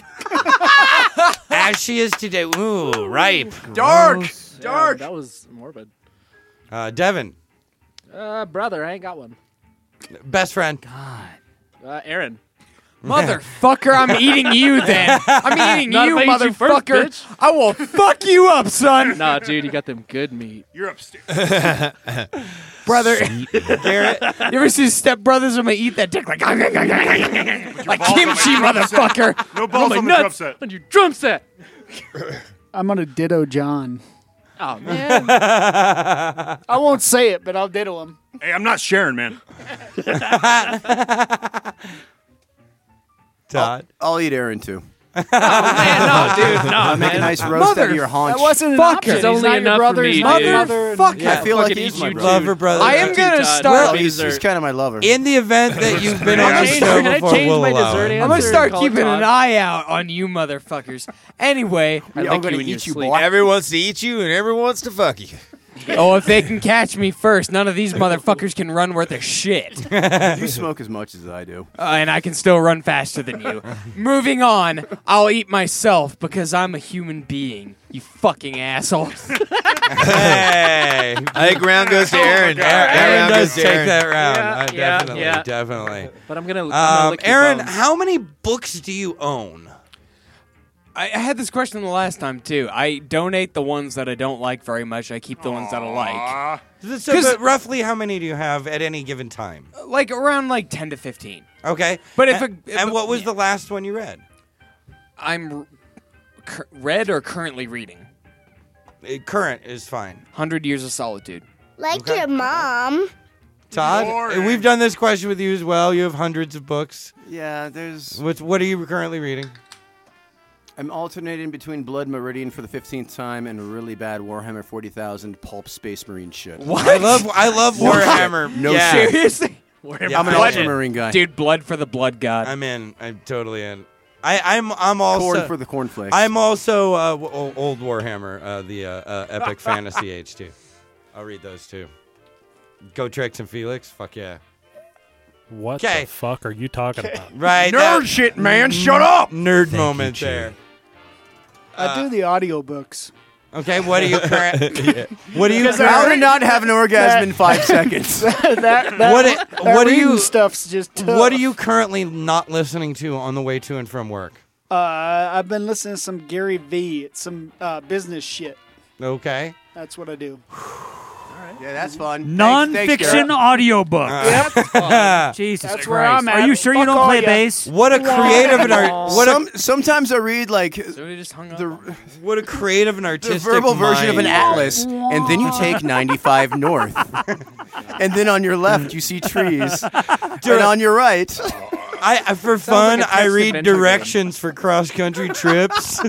As she is today. Ooh, ripe. Dark. Gross. Dark. Yeah, that was morbid. Uh, Devin, Uh, brother, I ain't got one. best friend. Uh, Aaron. Motherfucker, I'm eating you then. I'm eating Not you, if I eat you first, motherfucker. bitch. I will fuck you up, son. Nah, dude, you got them good meat. You're upstairs. Brother, Garrett, you ever see Step Brothers when they eat that dick like, like balls kimchi, on my drum set. motherfucker? No balls my on the drum nuts set. on your drum set. I'm gonna ditto John. Oh, man. I won't say it, but I'll ditto him. Hey, I'm not sharing, man. Todd. I'll eat Aaron too. Man, no, dude, no, I'll make a man. nice roast out of your haunch. That wasn't an Fucker. option. It's He's only not your enough for brother. me, He's not dude. your mother. Motherfucker. I feel like fucking he's eat my you brother. Lover, brother. I am gonna Todd. start. Well, He's, Dessert. he's kind of my lover. In the event that you've been on Can I the change- show can I before, change we'll my allow dessert it. answer? I'm gonna start Call it keeping an Todd. eye out on you, motherfuckers. Anyway, I I'm like gonna you in your eat you, sleep. boy. Everyone wants to eat you, and everyone wants to fuck you. oh, if they can catch me first, none of these motherfuckers can run worth a shit. You smoke as much as I do. Uh, and I can still run faster than you. Moving on, I'll eat myself because I'm a human being. You fucking asshole. Hey. I think round goes to Aaron. Aaron, Round does goes to take Aaron. that round. Yeah, Uh, yeah, definitely, yeah. definitely. But I'm gonna. I'm gonna Um, lick your Aaron, bones. how many books do you own? I, I had this question the last time, too. I donate the ones that I don't like very much. I keep the ones that I like. Aw. So, but roughly, how many do you have at any given time? Like around like ten to fifteen. Okay, But if A- a- if and a- what was yeah. the last one you read? I'm r- cur- read or currently reading. Uh, Current is fine. one hundred Years of Solitude. Like Okay. your mom. Todd, Boring. we've done this question with you as well. You have hundreds of books. Yeah, there's. What What are you currently reading? I'm alternating between Blood Meridian for the fifteenth time and really bad Warhammer forty thousand pulp Space Marine shit. What? I love I love Warhammer. No yeah. shit. Seriously? Yeah, I'm an blood- Ultramarine guy. Dude, blood for the blood god. I'm in. I'm totally in. I, I'm I'm also Corn for the cornflakes. I'm also uh, w- o- old Warhammer, uh, the uh, uh, Epic Fantasy Age too. I'll read those too. Go Trix and Felix. Fuck yeah. What 'Kay. the fuck are you talking about? Right. Nerd that- shit, man. Shut up. Nerd you, moment Jay. there. I do the audiobooks. Okay. What are you current? What are you Because How current? to not have an orgasm That- in five seconds. that, that, What it- that what are reading you- stuff's just tough. What are you currently not listening to on the way to and from work? Uh, I've been listening to some Gary Vee. It's some uh, business shit. Okay. That's what I do. Yeah, that's fun. Non-fiction audiobook. Uh, Jesus That's Christ. where I'm Are at. you sure you Fuck don't all play ya. bass? What a creative and art. What Some, a sometimes I read like So we just hung up. the, what a creative and the artistic verbal version of an mind. atlas, and then you take ninety-five north, and then on your left you see trees, and on your right. I, I for fun, like a I text read adventure game. directions for cross country trips,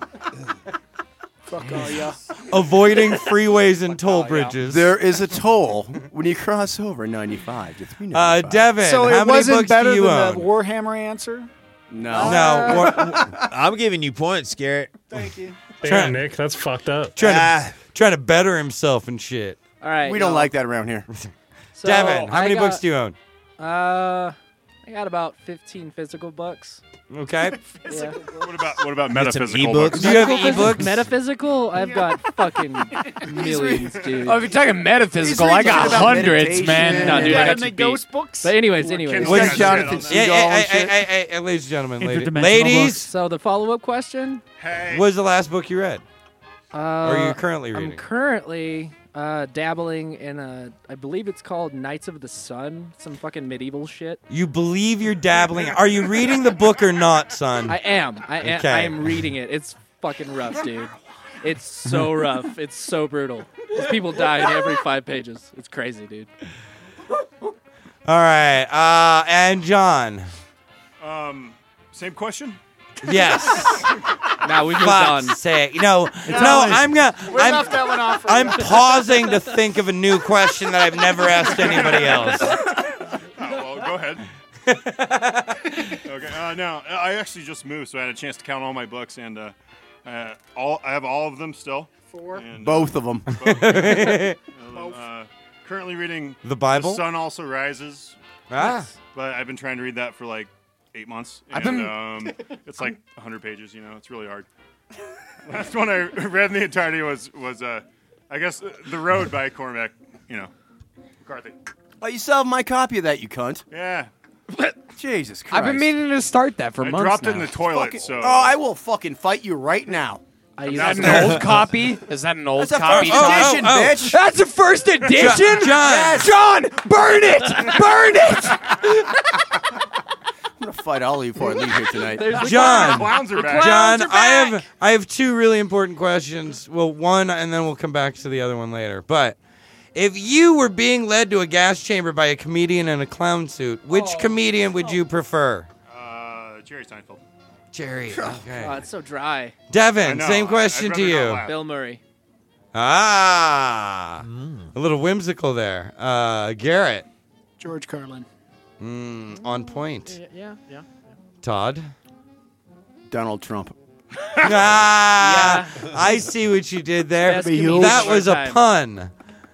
Fuck all ya. avoiding freeways and toll bridges. There is a toll when you cross over ninety-five to three Uh, ninety-five. Devin, So how it many wasn't books better do you than own? the Warhammer answer? no, no, war- I'm giving you points, Garrett. Thank you. Damn, Nick, that's fucked up. trying Ah. to trying to better himself and shit. All right. we don't y'all. like that around here. So Devin, how I many got- books do you own? Uh, I got about fifteen physical books. Okay. Yeah. What about what about Get some metaphysical ebooks. books? Do you have Metaphysical- ebooks? Metaphysical? I've got fucking millions, dude. Oh, if you're talking metaphysical, He's I got reading about hundreds, meditation man. No, and- dude, I Yeah, got and you the beat. ghost books? But anyways, anyways. What's What's Jonathan Hey, Yeah, Seagal hey, and hey, shit? hey, hey, hey, ladies and gentlemen, ladies, Interdimensional ladies, So the follow-up question? Hey. what was the last book you read? Uh, Or are you currently reading? I'm currently uh, dabbling in a, I believe it's called Knights of the Sun, some fucking medieval shit. You believe you're dabbling. Are you reading the book or not, son? I am. I am. Okay. I am reading it. It's fucking rough, dude. It's so rough. It's so brutal. There's people dying every five pages. It's crazy, dude. All right. Uh, and John. Um, same question. Yes. Now we've moved Fuck's on. sake. No, no, I'm gonna. We I'm, left that one off. I'm pausing to think of a new question that I've never asked anybody else. Oh, well, go ahead. Okay. Uh, no, I actually just moved, so I had a chance to count all my books, and uh, uh, all I have all of them still. Four. And, uh, Both of them. both. uh, currently reading The Bible? The Sun Also Rises, Ah. but I've been trying to read that for like eight months. And, I've been- um, it's like one hundred pages. You know, it's really hard. Last one I read in the entirety was was uh, I guess uh, The Road by Cormac. You know, McCarthy. Oh, you still have my copy of that, you cunt. Yeah. Jesus Christ. I've been meaning to start that for I months dropped now. it in the toilet. Fucking- So Oh, I will fucking fight you right now. I Is use that it. an old copy? Is that an old That's a copy? first edition, oh, oh. bitch. That's a first edition? John. John, burn it! Burn it! I'm gonna fight all of you before I leave here tonight. John. clowns are back. John, I have I have two really important questions. Well, one, and then we'll come back to the other one later. But if you were being led to a gas chamber by a comedian in a clown suit, which Oh. comedian would you prefer? Uh, Jerry Seinfeld. Jerry. Oh, Okay. it's so dry. I Devin, know, same I'd question rather to not you. laugh. Bill Murray. Ah, a little whimsical there. Uh, Garrett, George Carlin. mm, on point. Yeah, yeah, yeah. Todd. Donald Trump. Ah, I see what you did there. Best comedian That of our was a time. pun.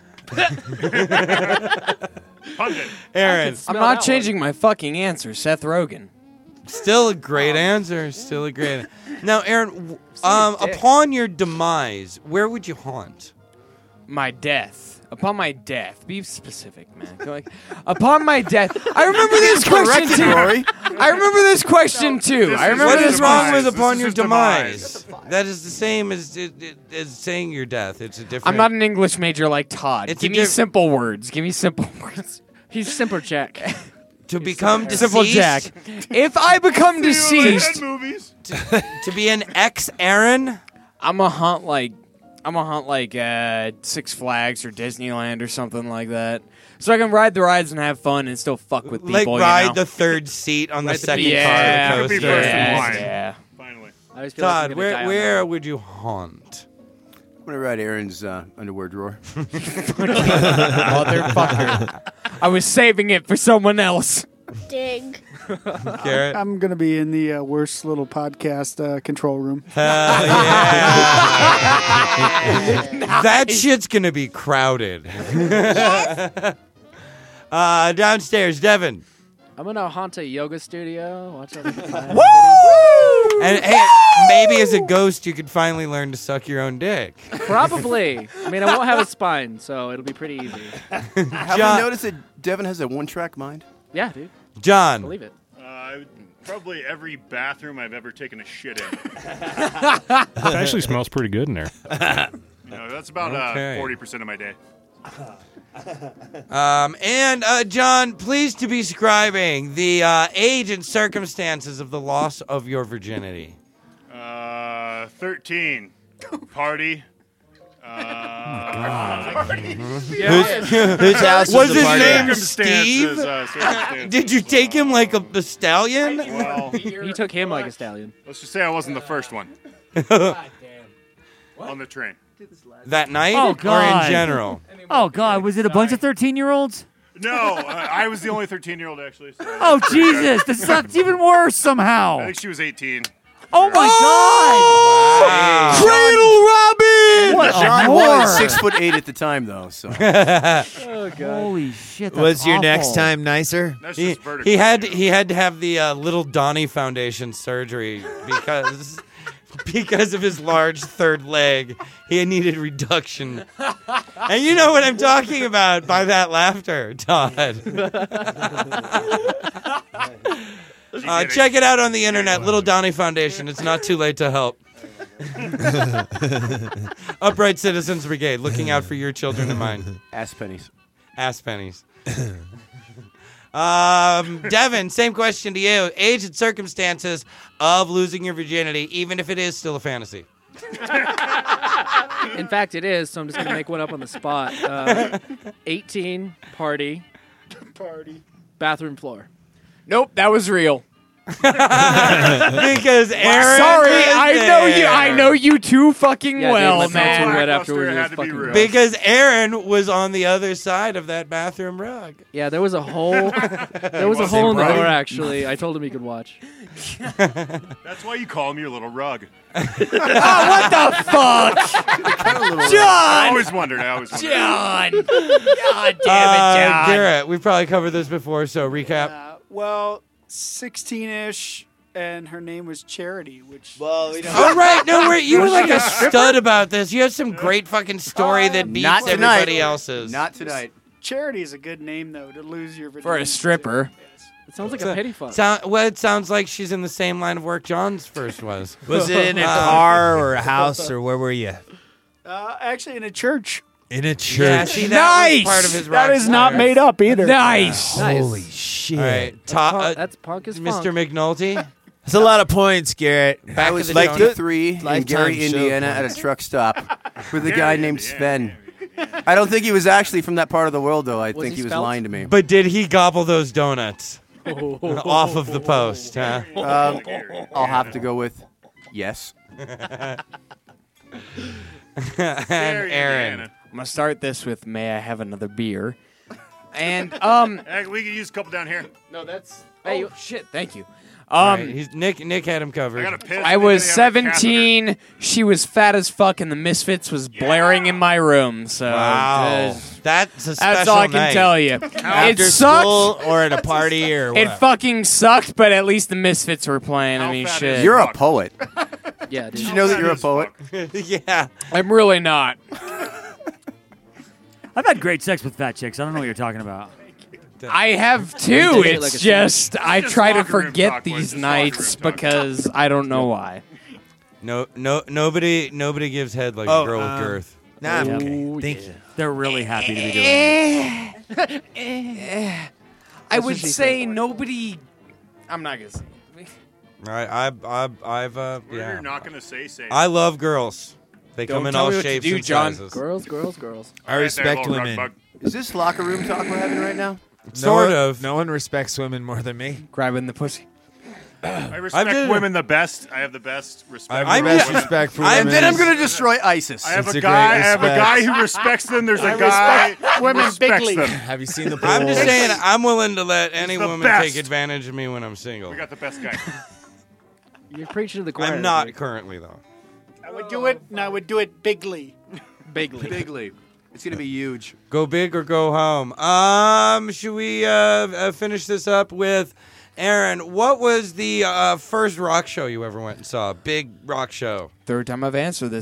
Pundit. Aaron, I'm Smell not that changing my fucking answer. Seth Rogen. still a great answer. Still a great. Now, Aaron, w- um, dick. upon your demise, where would you haunt? My death. Upon my death. Be specific, man. Go like, upon my death. I remember this question Corrected, too. Rory. I remember this question too. This I is- remember What this is this wrong question. with This upon is your his demise? demise. That is the same as as saying your death. It's a different. I'm not an English major like Todd. It's Give a me diff- simple words. Give me simple words. He's Simper Jack. to become deceased. Simple Jack. If I become deceased, movies. To be an ex Aaron. I'm a hunt like I'm a hunt like uh, Six Flags or Disneyland or something like that, so I can ride the rides and have fun and still fuck with people. Like you ride know? the third seat on the Ride the second yeah, car of the Could be coaster. first in yeah, line. yeah. Finally. I always feel like I'm Todd, gonna die where on where would you haunt? I'm gonna ride Aaron's uh, underwear drawer. Motherfucker! I was saving it for someone else. Dig. Garrett. I'm going to be in the uh, worst little podcast uh, control room. Hell yeah! That shit's gonna be crowded. uh, downstairs, Devin. I'm gonna haunt a yoga studio. Watch out. Woo! And hey, maybe as a ghost, you could finally learn to suck your own dick. Probably. I mean, I won't have a spine, so it'll be pretty easy. Have John- you noticed that Devin has a one-track mind? Yeah, dude. John. Believe it. Uh, I would Probably every bathroom I've ever taken a shit in. It actually smells pretty good in there. You know, that's about Okay. uh, forty percent of my day. Um, and uh, John, please to be describing the uh, age and circumstances of the loss of your virginity. Uh, thirteen. Party. Uh, party. Whose- whose house was was the his party name at? Steve? Circumstances, uh, circumstances. Did you take him like a, a stallion? Well, He took him like a stallion. let's just say I wasn't the first one. On the train. That night Oh or God! in general? Oh God! Was it a bunch of thirteen-year-olds? No, uh, I was the only thirteen-year-old actually. So Oh Jesus! This sucks even worse I somehow. think she was eighteen. Oh my Wow. Cradle Robin! God! What a John whore. was six foot eight at the time, though. So Oh God. Holy shit! That's Was your awful. next time nicer? That's He, just vertical. he had he had to have the uh, Little Donnie Foundation surgery because because of his large third leg. He needed reduction. And you know what I'm talking about by that laughter, Todd. Uh, check it out on the internet, Little Donnie Foundation. It's not too late to help. Upright Citizens Brigade, looking out for your children and mine. ass pennies. Ass pennies. um, Devin, same question to you. Age and circumstances of losing your virginity, even if it is still a fantasy. In fact, it is. So I'm just gonna make one up on the spot. Uh, eighteen. Party. Party. Bathroom floor. Nope, that was real. Because Aaron Sorry, was I know you. there. I know you too fucking Yeah, well, dude, my man. phone right after Blockbuster we had was to be fucking. real. Because Aaron was on the other side of that bathroom rug. Yeah, there was a hole. There was a Was hole it in the right? door. Actually, I told him he could watch. That's why you call him your little rug. Oh, what the fuck, I John? always wondered. I always wondered. John. God damn it, Uh, John. Garrett, we've probably covered this before, so recap. Uh, well, sixteen-ish, and her name was Charity, which. Well, we don't. Oh, right. No, wait, you were like a stud about this. You have some great fucking story that beats Not tonight. everybody else's. Not tonight. Charity is a good name, though, to lose your virginity. For a stripper. It sounds like a pity fuck. Sound, well, it sounds like she's in the same line of work John's first was. Was it in a Uh, car or a house or where were you? Uh, actually, in a church. In a church. Yeah, see, that Nice! was part of his That rock is not star. made up either. Nice. Holy shit. All right, That's, Ta- punk, uh, that's punk as Mister funk. McNulty. That's a lot of points, Garrett. Back I to was the like Jonas. three in Lifetime Gary, show Indiana, at points. a truck stop with a guy named Sven. I don't think he was actually from that part of the world, though. I Was think he he was spelt? lying to me. But did he gobble those donuts off of the post? Huh? Um, I'll have to go with yes. and Very Aaron. Indiana. I'm gonna start this with "May I have another beer?" And um, Hey, we could use a couple down here. no, that's oh Hey, shit. Thank you. All Um, right, he's, Nick Nick had him I covered. got a piss. I was seventeen. She was fat as fuck, and the Misfits was blaring in my room. So Wow, uh, that's a special that's all I can night. tell you. It After sucked. school or at a party or what? It fucking sucked, but at least the Misfits were playing. I How mean, fat shit. is You're a Fuck. poet. Yeah, dude. Did you know that you're a poet? Yeah. I'm really not. I've had great sex with fat chicks. I don't know what you're talking about. I have too. You did it It's like a just I just try to locker room forget talk, boys. these Just locker nights room talk. because I don't know why. No, no, nobody, nobody gives head like Oh, a girl um, with girth. Nah, I'm okay. Ooh, Thank yeah. you. They're really happy to be doing it. I what would she say nobody. I'm not gonna say. I, I, I, I've, uh, Whatever yeah. you're not going to say, say it. I love girls. They Don't come in tell all me what to shapes do, and John. sizes. Girls, girls, girls. I Right there, respect little rug women. bug. Is this locker room talk we're having right now? Sort no, of. No one respects women more than me. Grabbing the pussy. I respect did- women the best. I have the best respect. I have I'm the best just- respect for I'm- And women. then I'm going to destroy ISIS. I have It's a a guy. great I have a respect. guy who respects them. There's a I guy respect who women respects bigly. them. Have you seen the I'm just polls? saying, I'm willing to let any the woman best. take advantage of me when I'm single. We got the best guy. You're preaching to the choir. I'm not dude. currently though. I would do it, and I would do it bigly. Bigly. Bigly. It's going to be huge. Go big or go home. Um, should we uh, uh, finish this up with Aaron? What was the uh, first rock show you ever went and saw? Big rock show. Third time I've answered this.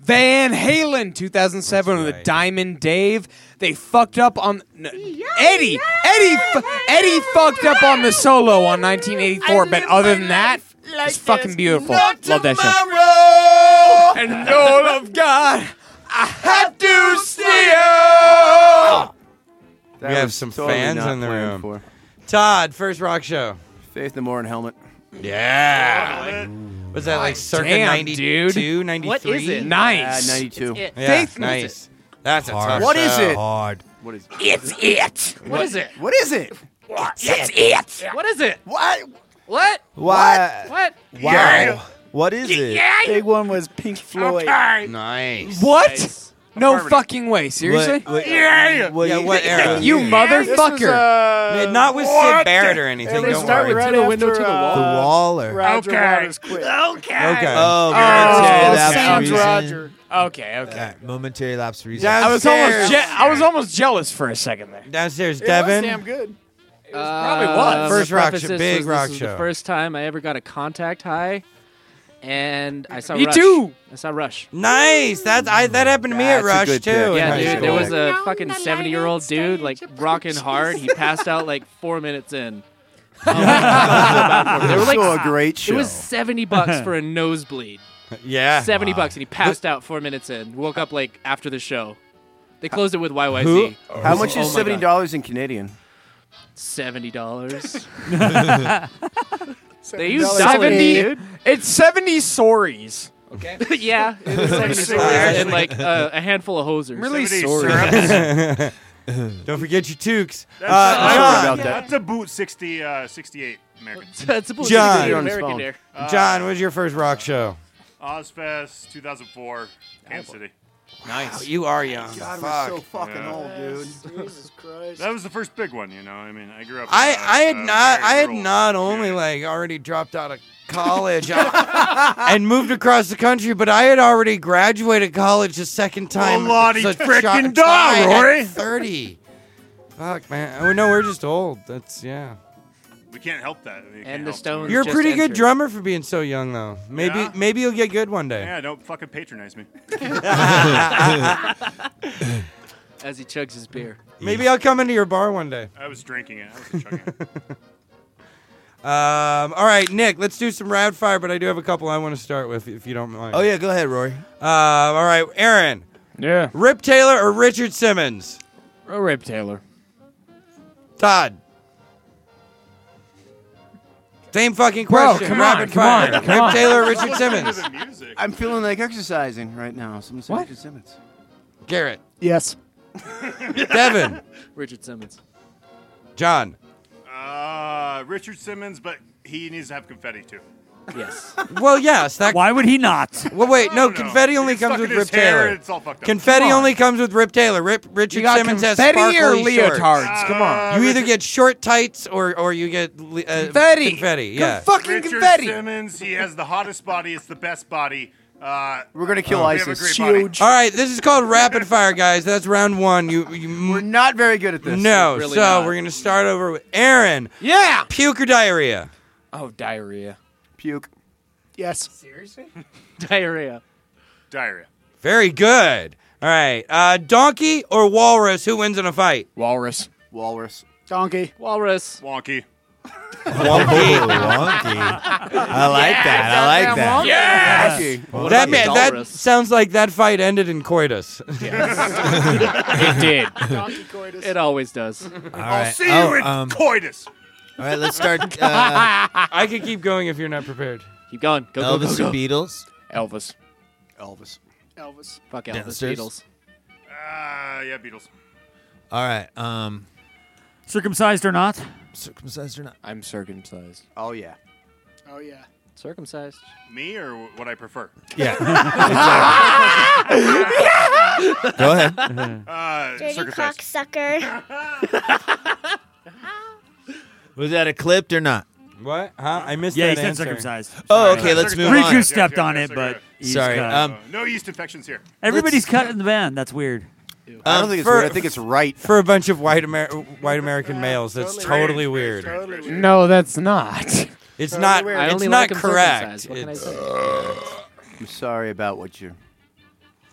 Van Halen, two thousand seven, with Diamond Dave. They fucked up on no, Eddie. Eddie. Fu- Eddie fucked up on the solo on nineteen eighty-four. But other than that, it's fucking beautiful. Love that show. And all of God, I have to steal. We have some fans in the room. For. Todd, first rock show. Faith No More and Helmet. Yeah. Was that like circa Damn, ninety-two, dude. ninety-three? What is it? Nice. Uh, ninety-two. Yeah, Faith nice. That's a Hard. tough What is show. it? Hard. What is it? It's it. What is it? What is it? It's it. What is it? What? What? Why? What? Wow. Yeah. What is it? Big one was Pink Floyd. Nice. What? Nice. No Harmony. fucking way. Seriously? What, what, Yeah. what, Yeah, what era? You This was, motherfucker. uh, Yeah, not with What? Sid Barrett or anything. it was Don't started worry. right To the after, window to the uh, the wall or? Roger Okay. Waters quit. Okay. Okay. Oh, Oh, momentary lapse Sans reason. Roger. Okay, okay. Yeah, momentary lapse reason. Yeah. I was almost Downstairs. je- I was almost jealous for a second there. Downstairs, It Devin. was damn good. probably was. First rock preface show, this big was, rock this was show. the first time I ever got a contact high, and I saw Me Rush. too. I saw Rush. Nice. That I that happened to me at That's a Rush good too. pick. in Yeah, high dude, school. there was a fucking seventy-year-old dude like rocking hard. He passed out like four minutes in. Oh my God. They were like, So a great show. it was seventy bucks for a nosebleed. yeah. Seventy bucks, and he passed out four minutes in. Woke up like after the show. They closed it with Y Y Z. Who? How much Oh is my seventy God. dollars in Canadian? Seventy dollars. They They use Seventy. dude. It's seventy sorries. Okay. Yeah, it was seventy dollars and like uh, a handful of hosers. Really seventy sorry. syrups. Don't forget your toques. That's, Uh, I John, heard about that. that's a boot sixty, uh, sixty-eight American. That's a bullshit John. dude, On his American phone. there. John, what was your first rock show? Ozfest two thousand four, Kansas City. Nice. Oh, you are young. God, Fuck. we're so fucking Yeah. old, dude. Jesus Christ. That was the first big one, you know. I mean, I grew up. I, in a, I had uh, not very I had rural not only community. like already dropped out of college and moved across the country, but I had already graduated college the second time. Oh, Lottie such frickin' shot- da, time at Rory. Thirty. Fuck, man. Oh no, we're just old. That's yeah. We can't help that. We can't And the help Stones. it. You're a just pretty good entered. drummer for being so young, though. Maybe Yeah? maybe you'll get good one day. Yeah, don't fucking patronize me. As he chugs his beer. Maybe I'll come into your bar one day. I was drinking it. I wasn't chugging it. Um, all right, Nick, let's do some rapid fire, but I do have a couple I want to start with, if you don't mind. Oh yeah, go ahead, Rory. Uh, all right, Aaron. Yeah. Rip Taylor or Richard Simmons? Oh, Rip Taylor. Todd. Same fucking Bro, question. come Rapid on, come fire. on, come Rip on. Taylor or Richard Listen to Simmons? the music. I'm feeling like exercising right now. Someone said What? Richard Simmons. Garrett. Yes. Devin. Richard Simmons. John. Uh, Richard Simmons, but he needs to have confetti too. Yes. Well, yes. That. Why would he not? Well, wait. No, No, no. confetti only He's comes stuck with in Rip his hair, Taylor. it's all fucked up. Confetti Come on. only comes with Rip Taylor. Rip Richard You got Simmons has confetti or sparkly shorts. leotards? Come on. You either Richard- get short tights or or you get uh, Confetti. Confetti. Con- Yeah. fucking Richard confetti. Simmons, he has the hottest body. It's the best body. Uh, We're gonna kill we have a ISIS. great body. Huge. All right, this is called rapid fire, guys. That's round one. You, you We're not very good at this. no. Really so not. we're gonna start over with Aaron. Yeah. Puke or diarrhea? Oh, diarrhea. Puke. Yes. Seriously? Diarrhea. Diarrhea. Very good. All right, uh, donkey or walrus? Who wins in a fight? Walrus. Walrus. Donkey. Walrus. Wonky. Wonky. Wonky. I like that. I like that. Yes. What That about man, the that walrus? sounds like that fight ended in coitus. It did. Donkey coitus. It always does. All I'll right. see you Oh, in um, coitus. all right, let's start. Uh, I could keep going if you're not prepared. Keep going. Go, go, Elvis go, or go. Beatles? Elvis. Elvis. Elvis. Fuck Elvis. Downstairs. Beatles. Uh, yeah, Beatles. All right. Um, Circumcised or not? circumcised or not? I'm circumcised. Oh yeah. Oh yeah. Circumcised. Me or what I prefer? Yeah. Go ahead. Uh, Dirty circumcised. cocksucker. Was that a clipped or not? What? Huh? I missed Yeah, he that said answer. circumcised. Oh, okay. Let's move Riku on. stepped Yeah, on yeah, it, yeah, but yeah. he's Sorry, cut. um, Uh, no yeast infections here. Everybody's let's- cut in the band. That's weird. I don't Um, think it's for- weird. I think it's right. For a bunch of white Amer- white American males, that's Totally totally Strange, weird. strange, strange, strange. No, that's not. It's Totally not. weird. I It's only not like 'em correct. circumcised. What can I It's- say? I'm sorry about what you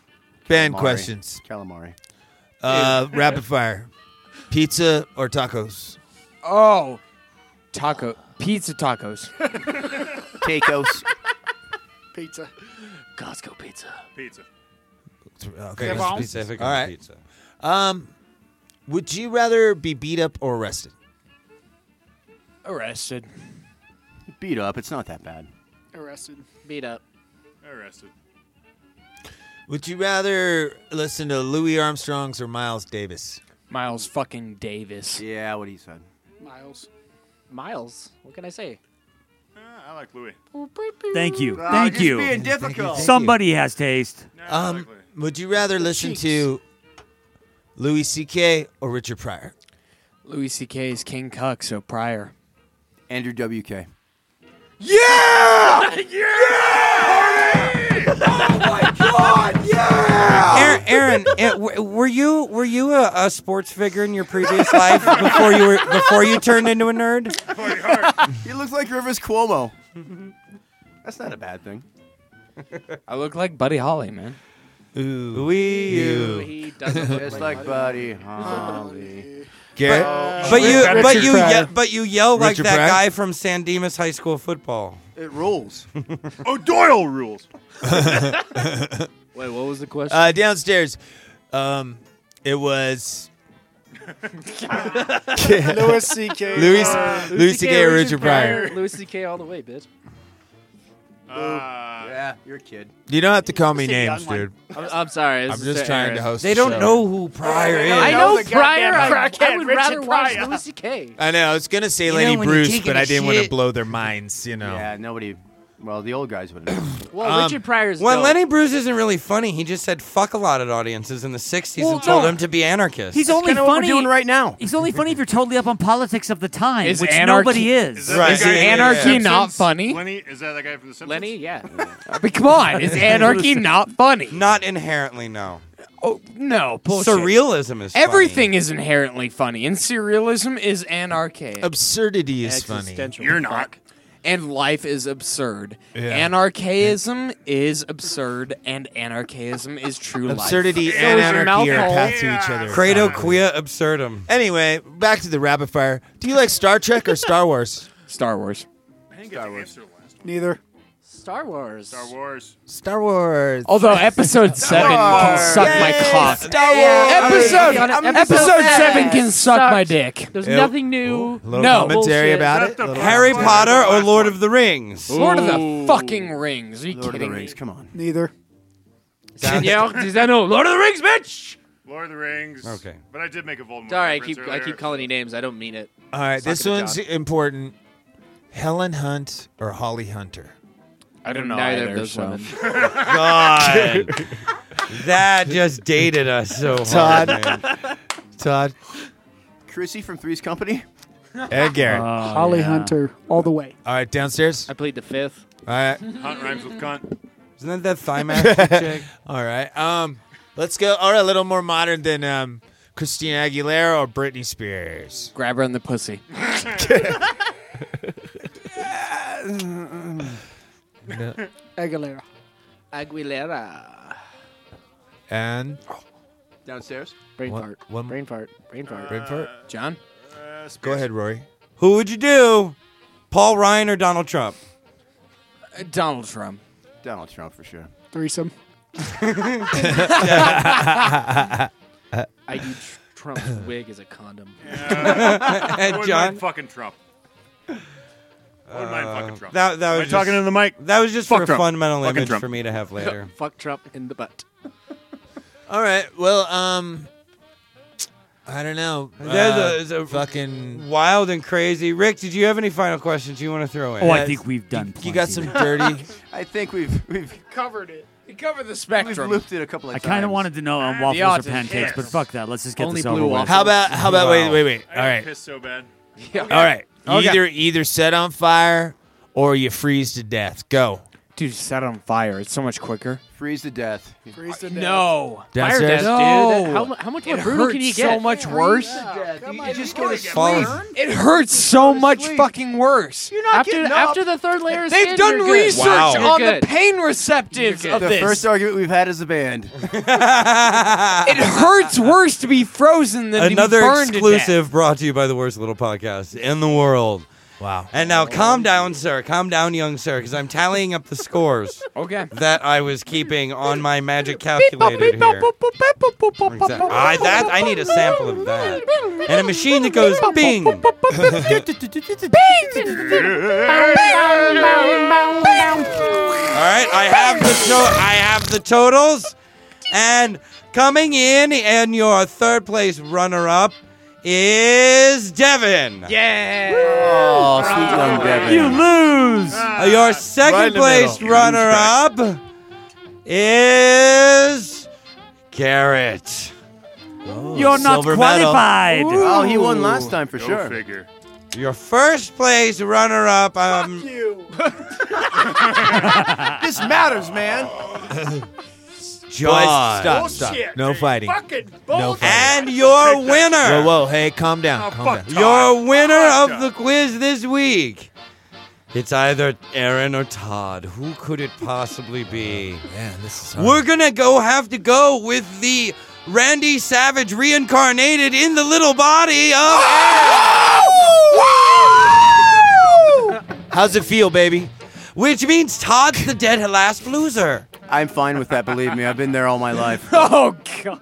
Band Calamari. questions. Calamari. Uh, rapid fire. Pizza or tacos? Oh, taco, pizza tacos. Tacos. Pizza. Costco pizza. Pizza. Okay. Come on. Specific All on right. pizza. Um, would you rather be beat up or arrested? Arrested. Beat up. It's not that bad. Arrested. Beat up. Arrested. Would you rather listen to Louis Armstrong's or Miles Davis? Miles fucking Davis. Yeah, what he said. Miles. Miles. What can I say? Uh, I like Louis. Thank you. Oh, Thank just you. being difficult. Somebody has taste. No, I Um, like Louis. would you rather listen to Louis C K or Richard Pryor? Louis C K is King Cuck, so Pryor. Andrew W K. Yeah! Oh my God! Yeah! Aaron, Aaron eh, w- were you were you a, a sports figure in your previous life before you were before you turned into a nerd? He looks like Rivers Cuomo. That's not a bad thing. I look like Buddy Holly, man. Ooh. We. He doesn't look Just like like Buddy Holly. Garrett? But you, Richard but you, Pryor. ye- but you yell like Richard that Pryor? guy from San Dimas High School football. It rules. O'Doyle rules. Wait, what was the question? Uh, downstairs. Um, it was Louis C K. Louis, Uh, Louis C K or Richard Pryor. Louis C K all the way, bitch. Uh, Yeah, you're a kid. You don't have to call me Just a names, young one. dude. I'm, I'm sorry. I'm this just is trying Aaron. to host. They the don't show. know who Pryor is. I know know the Pryor. goddamn I, crackhead, I would Richard rather watch Pryor. Louis C K. I know. I was gonna say You know, Lenny when you're Bruce, taking but a I didn't want to shit- blow their minds. You know. Yeah, nobody. Well, the old guys would have. Well, Um, Richard Pryor's Well, dope. Lenny Bruce isn't really funny. He just said fuck a lot at audiences in the sixties Well, and told no. them to be anarchists. He's only Kind of what we're funny. doing right now. He's only funny if you're totally up on politics of the time, Is which anarchy- nobody is. Is that Right. the Is guy from the anarchy Simpsons? not funny? Lenny, is that the guy from the Simpsons? Lenny, yeah. I mean, come on. Is anarchy not funny? Not inherently, no. Oh, no. Bullshit. Surrealism is funny. Everything is inherently funny, and surrealism is anarchic. Absurdity is funny. Existential You're fuck. not. And life is absurd. Yeah. Anarchaism is absurd, and anarchaism is true Absurdity life. and is your anarchy are mouth hole. paths to each other. Credo quia absurdum. Anyway, back to the rapid fire. Do you like Star Trek or Star Wars? Star Wars. I didn't get to answer the last one. Neither. Star Wars. Star Wars. Star Wars. Although episode seven can suck my cock. Star Wars. Episode, I'm episode so seven sad. can suck Sucks. my dick. There's Yep. nothing new. Little No. commentary Bullshit. about Is it. that the Little- Harry Last Potter one. or Last Lord one. of the Rings? Lord of the Ooh. fucking rings. Are you Lord of the kidding Rings. me? Come on. Neither. Danielle, does that know? Lord of the Rings, bitch! Lord of the Rings. Okay. But I did make a Voldemort Sorry, I reference keep I earlier. keep calling you names. I don't mean it. All right, this Suck it, one's John. important. Helen Hunt or Holly Hunter? I don't know Neither either, of those so. women. God. That just dated us so hard. Todd. man. Todd Chrissy from Three's Company. and Garrett. Oh, Holly yeah. Hunter, all the way. All right, downstairs. I plead the fifth. All right, Hunt rhymes with cunt. Isn't that that thigh mask chick? all right. Um, let's go. All right, a little more modern than um, Christina Aguilera or Britney Spears. Grab her in the pussy. Aguilera. Aguilera. And Downstairs. Brain One- fart. one- Brain fart. Brain fart. Brain fart. John? Uh, Go ahead, Rory. Who would you do? Paul Ryan or Donald Trump? Uh, Donald Trump. Donald Trump for sure. Threesome. I use Trump's wig as a condom. I And wouldn't John? mind fucking Trump. I wouldn't mind fucking Trump. That, that Am was I talking just, to the mic? That was just Fuck for a Trump. fundamental Fucking image Trump. for me to have later. Fuck Trump in the butt. All right. Well, um, I don't know. There's Uh, a- there's a- fucking. Wild and crazy. Rick, did you have any final questions you want to throw in? Oh, I Yes. think we've done. You got some plenty. dirty. I think we've we've Covered it. You cover the we've spectrum. looped it a couple of I times. kind of wanted to know on The waffles or odds are pancakes, shit. but fuck that. Let's just get Only this over blue with. waffles. How about? How about? Wait, Wow. wait, wait. I All got right. pissed so bad. All right. Okay. Either either set on fire or you freeze to death. Go. Dude, set it on fire. It's so much quicker. Freeze to death. Freeze to death. No. Downstairs? Fire death, No. dude. How, mu- how much more It brutal hurts can you get? so much worse. You, you just go to sleep. Fall- It hurts so much sleep. fucking worse. You're not After, getting up. after the third layer of They've skin, done you're good. research Wow. on You're the good. pain receptives You're of good. The this. first argument we've had as a band. It hurts worse to be frozen than Another to be burned exclusive brought to you by the worst little podcast in the world. Wow. And now, calm down, sir. Calm down, young sir, because I'm tallying up the scores to death. Okay. that I was keeping on my magic calculator here. Exactly. I, that, I need a sample of that. And a machine that goes bing. All right, I have the to- I have the totals, and coming in and your third place runner-up is Devin. Yeah. Oh, sweet young Devin. You lose. Uh, your second Right in the place middle. runner-up is Garrett. You're not silver medal. qualified. Oh, he won last time for Go sure. figure. Your first place runner-up. Um, This matters, man. John. Boys, stop, stop. No fighting. No fighting. And your winner. Whoa, whoa, hey, calm down. Calm down. Your winner of the quiz this week. It's either Aaron or Todd. Who could it possibly be? Man, this is hard. We're gonna go have to go with the Randy Savage reincarnated in the little body of How's it feel, baby? which means Todd's the dead last loser. I'm fine with that, believe me. I've been there all my life. Oh god.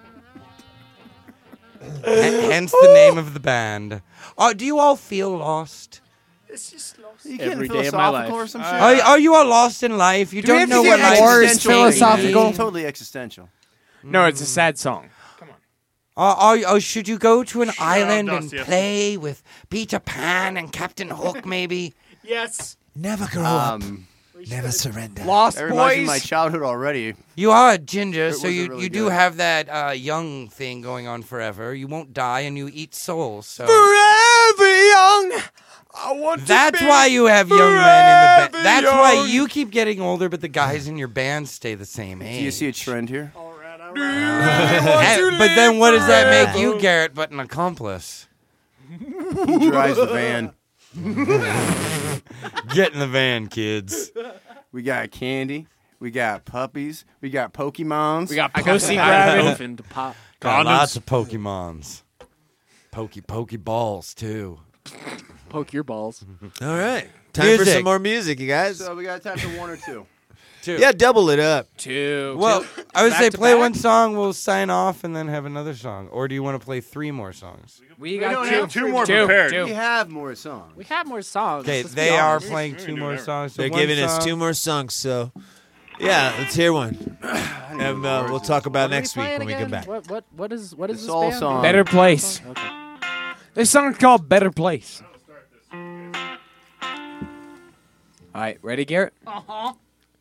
H- hence the name of the band. Uh, do you all feel lost? You Every getting day of my philosophical life. or some shit? Are, are you all lost in life? You Do we don't have to know get what life more is. Existential thing, philosophical? man. Totally existential. No, it's a sad song. Uh, are, oh, should you go to an island up, and Dusty. play with Peter Pan and Captain Hook, maybe? Yes. Never grow up. Um, Never surrender. Lost that reminds me of Boys. my childhood already. You are a ginger, It so you, wasn't really you do good. have that uh, young thing going on forever. You won't die, and you eat souls. So Forever young. I want that's to be why you have young men in the band. forever That's why young. you keep getting older, but the guys in your band stay the same age. Do you see a trend here? And- but then what does that make you, Garrett, but an accomplice? He drives the van. Get in the van, kids. We got candy. We got puppies. We got Pokemons. We got I got pussy some grabbing. ibuprofen to pop. Got lots of Pokemons. Pokey, pokey balls, too. Poke your balls. All right. Time for Music. some more music, you guys. So we got time for one or two. Two. Yeah, double it up. Two. Well, I would Back say to play back? one song, we'll sign off, and then have another song. Or do you want to play three more songs? We don't got have two. two more two. prepared. Two. We have more songs. We have more songs. Okay, let's be they are honest. playing We two can do more whatever. songs. So They're one giving us song- two more songs, so yeah, let's hear one. And uh, we'll talk about What are we next week playing when we again? come back. What what what is what is The this soul band? song. Better Place. Okay. This song's called Better Place. All right, ready, Garrett? Uh-huh.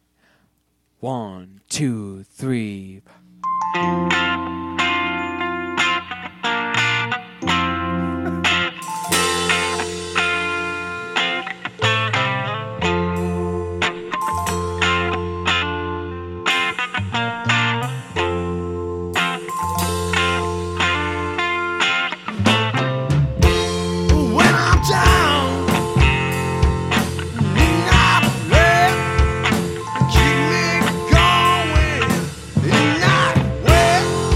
One, two, three. When I'm down, when I'm red, keep me going. And not where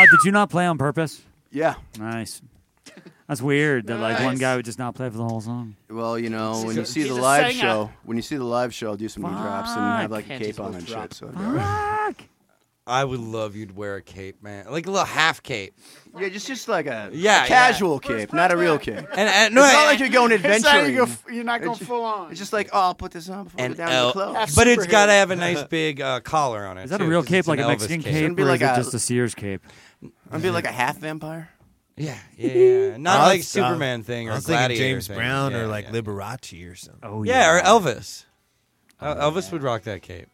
did you not play on purpose? Yeah. Nice. That's weird that like one Nice. guy would just not play for the whole song. Well, you know, when you see He's the a live singer. show, when you see the live show, I'll do some knee drops and have like a Can't just cape on go and drop. shit. So it'll be all right. I would love you to wear a cape, man. Like a little half cape. Yeah, just just like a, Yeah, a casual cape, not a real cape. And, and no, it's not and- like you're going It's not adventuring. you go f- you're not going It's- full on. It's just like, oh, I'll put this on before we And go down to L- the club. but it's got to have a nice big uh, collar on it. Is that a too, real 'cause cape, it's like an a Elvis Mexican cape? cape, It'd be or like is it a- just a Sears cape? I'd be like a half vampire. Yeah, yeah, yeah. Not I like was- Superman thing or I was thinking Gladiator James thing. Brown Yeah, or like yeah. Liberace or something. Oh Yeah, or Elvis. Uh, Elvis would rock that cape.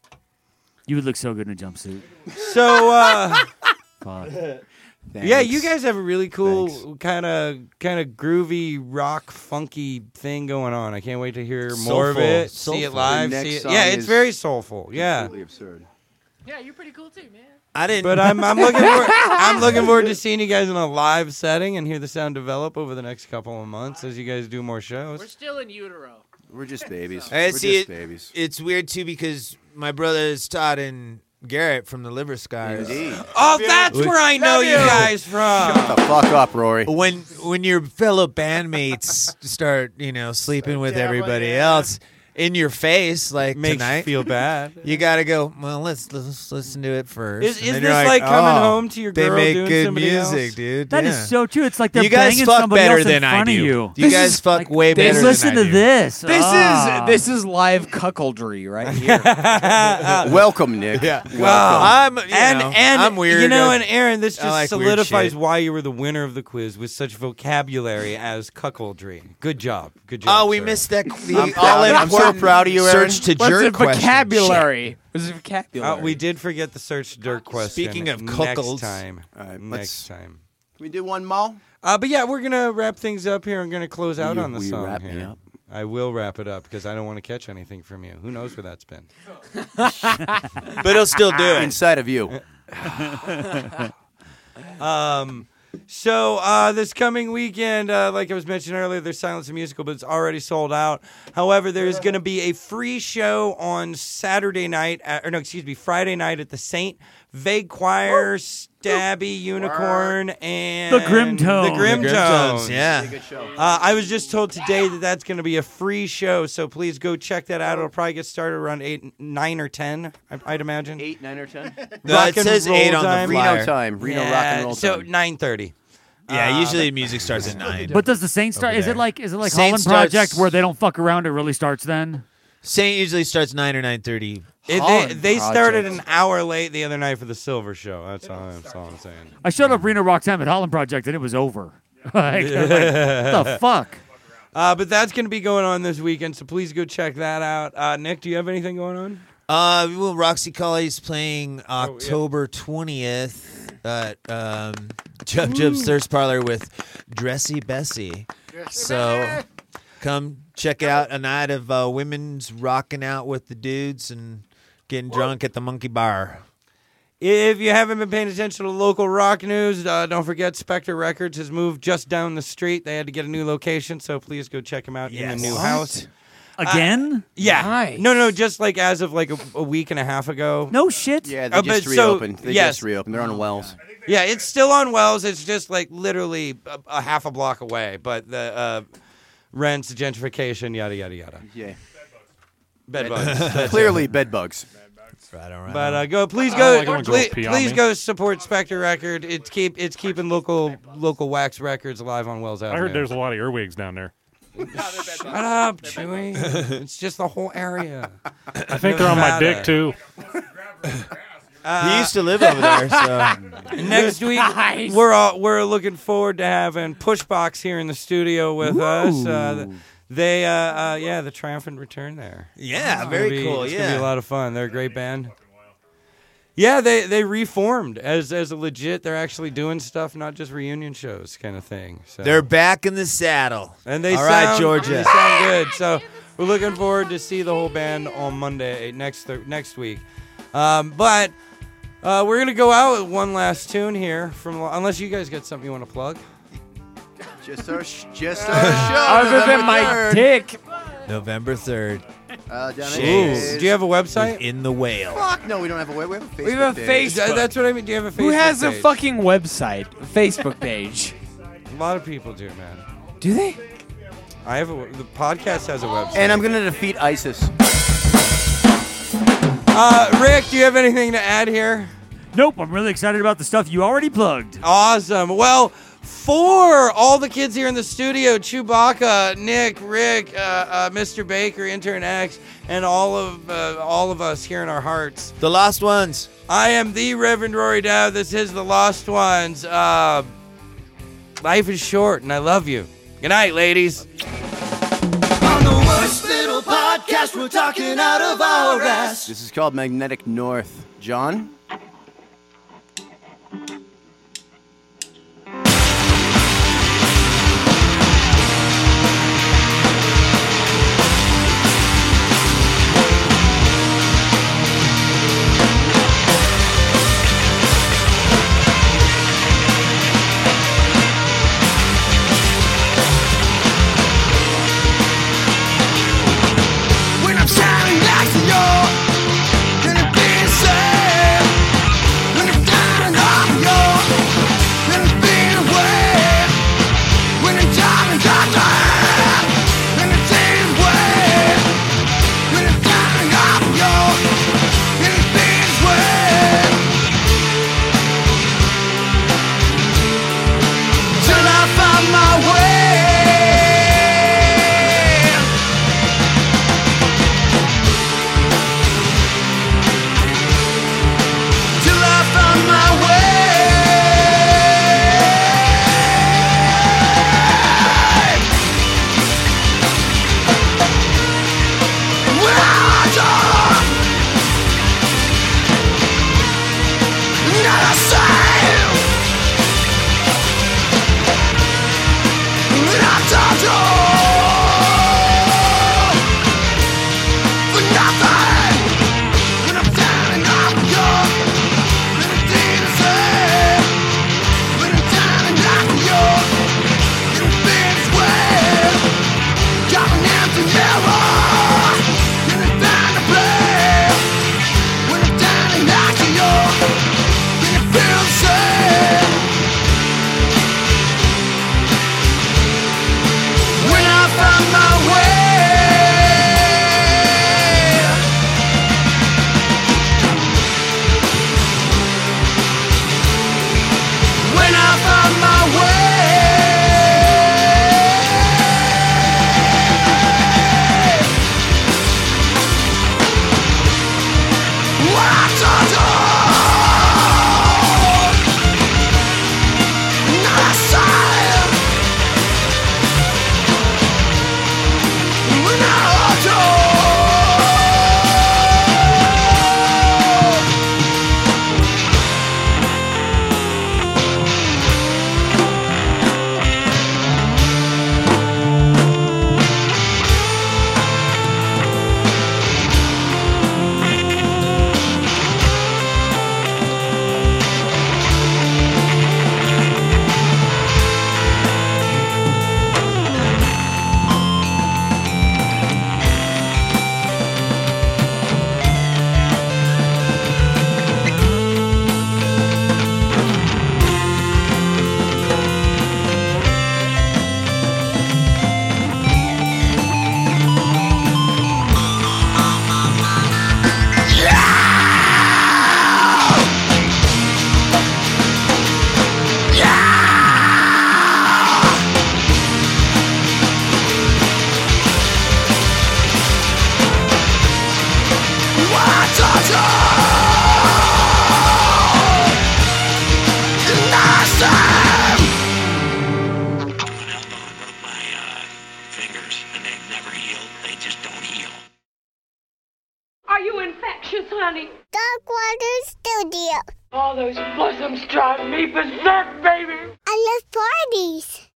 You would look so good in a jumpsuit. So, uh, Fuck. yeah, you guys have a really cool kind of kind of groovy rock funky thing going on. I can't wait to hear more of Soulful. it. See it Soulful. live. The next See it. song Yeah, it's is very soulful. Yeah. Completely absurd. Yeah, you're pretty cool too, man. I didn't. But I'm I'm looking forward I'm looking forward to seeing you guys in a live setting and hear the sound develop over the next couple of months as you guys do more We're shows. still in utero. We're just babies. I We're see just it, babies. It's weird too because my brothers Todd and Garrett from the Liver Scars. Indeed. Oh, that's where I know you guys from. Shut the fuck up, Rory. When when your fellow bandmates start, you know, sleeping with dabbling, everybody yeah. else in your face, like Makes tonight, you feel bad. you gotta go. Well, let's let's listen to it first. Is- And is then this you're like coming oh, home to your They girl make doing good somebody music, else? dude. That is yeah. so true. It's like they're You guys banging fuck somebody better else in than I front do. of you. You This guys is fuck like, way they better listen than I to do. this. This Ah. is this is live cuckoldry right here. Welcome, Nick. Yeah. Wow. I'm, you and know, and I'm weird. You know, I- and Aaron, this I just like weird solidifies shit. why you were the winner of the quiz with such vocabulary as cuckoldry. Good job. Good job. Oh, we sir. missed that. The I'm proud- I'm so proud of you, Aaron. Search to What's jerk the question. vocabulary? What's the vocabulary? Uh, we did forget the search dirt question. Speaking of next cuckolds. time. All right, next let's- time. We do one more. Uh, but yeah, we're gonna wrap things up here. I'm gonna close out You- on the will you song wrap me here. up? I will wrap it up because I don't want to catch anything from you. Who knows where that's been? But he'll still do it. Inside of you. Um, so uh, this coming weekend, uh, like I was mentioning earlier, there's Silence and Musical, but it's already sold out. However, there's going to be a free show on Saturday night, at, or no, excuse me, Friday night at the Saint. Vague Choir, Stabby, Unicorn, and The Grim Tones. The Grim The Grim Tones. Tones, yeah. Good show. Uh, I was just told today that that's going to be a free show, so please go check that out. It'll probably get started around eight, nine or ten, I- I'd imagine. Eight, nine, or ten. No, Rock it and says roll eight on the time. flyer. Reno time. Reno Yeah, rock and roll so time. nine thirty. Yeah, Uh, usually music starts at nine. But does the Saint start? Over Is it there. like is it like Saint Holland starts- Project where they don't fuck around? It really starts then. Saint usually starts nine or nine thirty. It, they Holland they started Project. an hour late the other night for the Silver Show. That's all, that's all I'm saying. I showed up Reno Rock Time at Holland Project and it was over. like, I was like, what the fuck? Uh, but that's going to be going on this weekend, so please go check that out. Uh, Nick, do you have anything going on? Uh, well, Roxy Colley's playing October twentieth at um, Jub Jub's Thirst Parlor with Dressy Bessie. So come check out a night of uh, women's rocking out with the dudes and getting drunk at the Monkey Bar. If you haven't been paying attention to local rock news, uh, don't forget Spectre Records has moved just down the street. They had to get a new location, so please go check them out in Yes. the new What? house. Again? Yeah. Nice. No, no, just like as of like a, a week and a half ago. No shit. Yeah, they Uh, just but so- reopened. They yes. just reopened. They're on Wells. Yeah, it's still on Wells. It's just like literally a, a half a block away. But the uh, rents, gentrification, yada yada yada. Yeah. Bed bugs. That's Clearly, bed bugs. Right, all right. But uh, go, please I go, like it when girls please, pee on please me. go support Spectre Record. It's keep, it's keeping local, local wax records alive on Wells I Avenue. heard there's a lot of earwigs down there. Shut up, Chewy. It's just the whole area. I think they're on my Nevada. dick too. he used to live over there, so Next week, we're all, we're looking forward to having Pushbox here in the studio with us. Uh, they, uh, uh, yeah, the triumphant return there. yeah, It's very gonna be- cool. It's yeah, gonna be a lot of fun. They're a great band. Yeah, they they reformed as as a legit. They're actually doing stuff, not just reunion shows, kind of thing. So they're back in the saddle. and they all right, sound Georgia. They sound good. So we're looking forward to see the whole band on Monday next th- next week. Um, but uh, we're gonna go out with one last tune here from. Unless you guys got something you want to plug. Just our, sh- just our show. Other than November my third. dick. November third. Uh, Uh, down at Jeez. Do you have a website? In the whale. Fuck no, we don't have a web. We have a Facebook We have a page. Facebook. That's what I mean. Do you have a Facebook Who has a page? fucking website? A Facebook page. A lot of people do, man. Do they? I have a. The podcast has a website. And I'm gonna defeat ISIS. Uh, Rick, do you have anything to add here? Nope, I'm really excited about the stuff you already plugged. Awesome. Well, for all the kids here in the studio, Chewbacca, Nick, Rick, uh, uh, Mister Baker, Intern X, and all of uh, all of us here in our hearts. The Lost Ones. I am the Reverend Rory Dow. This is The Lost Ones. Uh, life is short, and I love you. Good night, ladies. On the worst little podcast, we're talking out of our ass. This is called Magnetic North. John? When I'm shining like the door, and it being sad. When I'm dying off your, and it's being wet. When I'm driving doctor, and it seems wet. When I'm dying off your, and it's being wet. Till I find my way. Till I found my way. When I talk, not the same. When I talk to for nothing. When I'm down and out of your. When I found my way. When I found my way. When I talk to not a sign. When I hold you. Are you infectious, honey? Dark Water Studio. All those bosoms drive me berserk, baby. I love parties.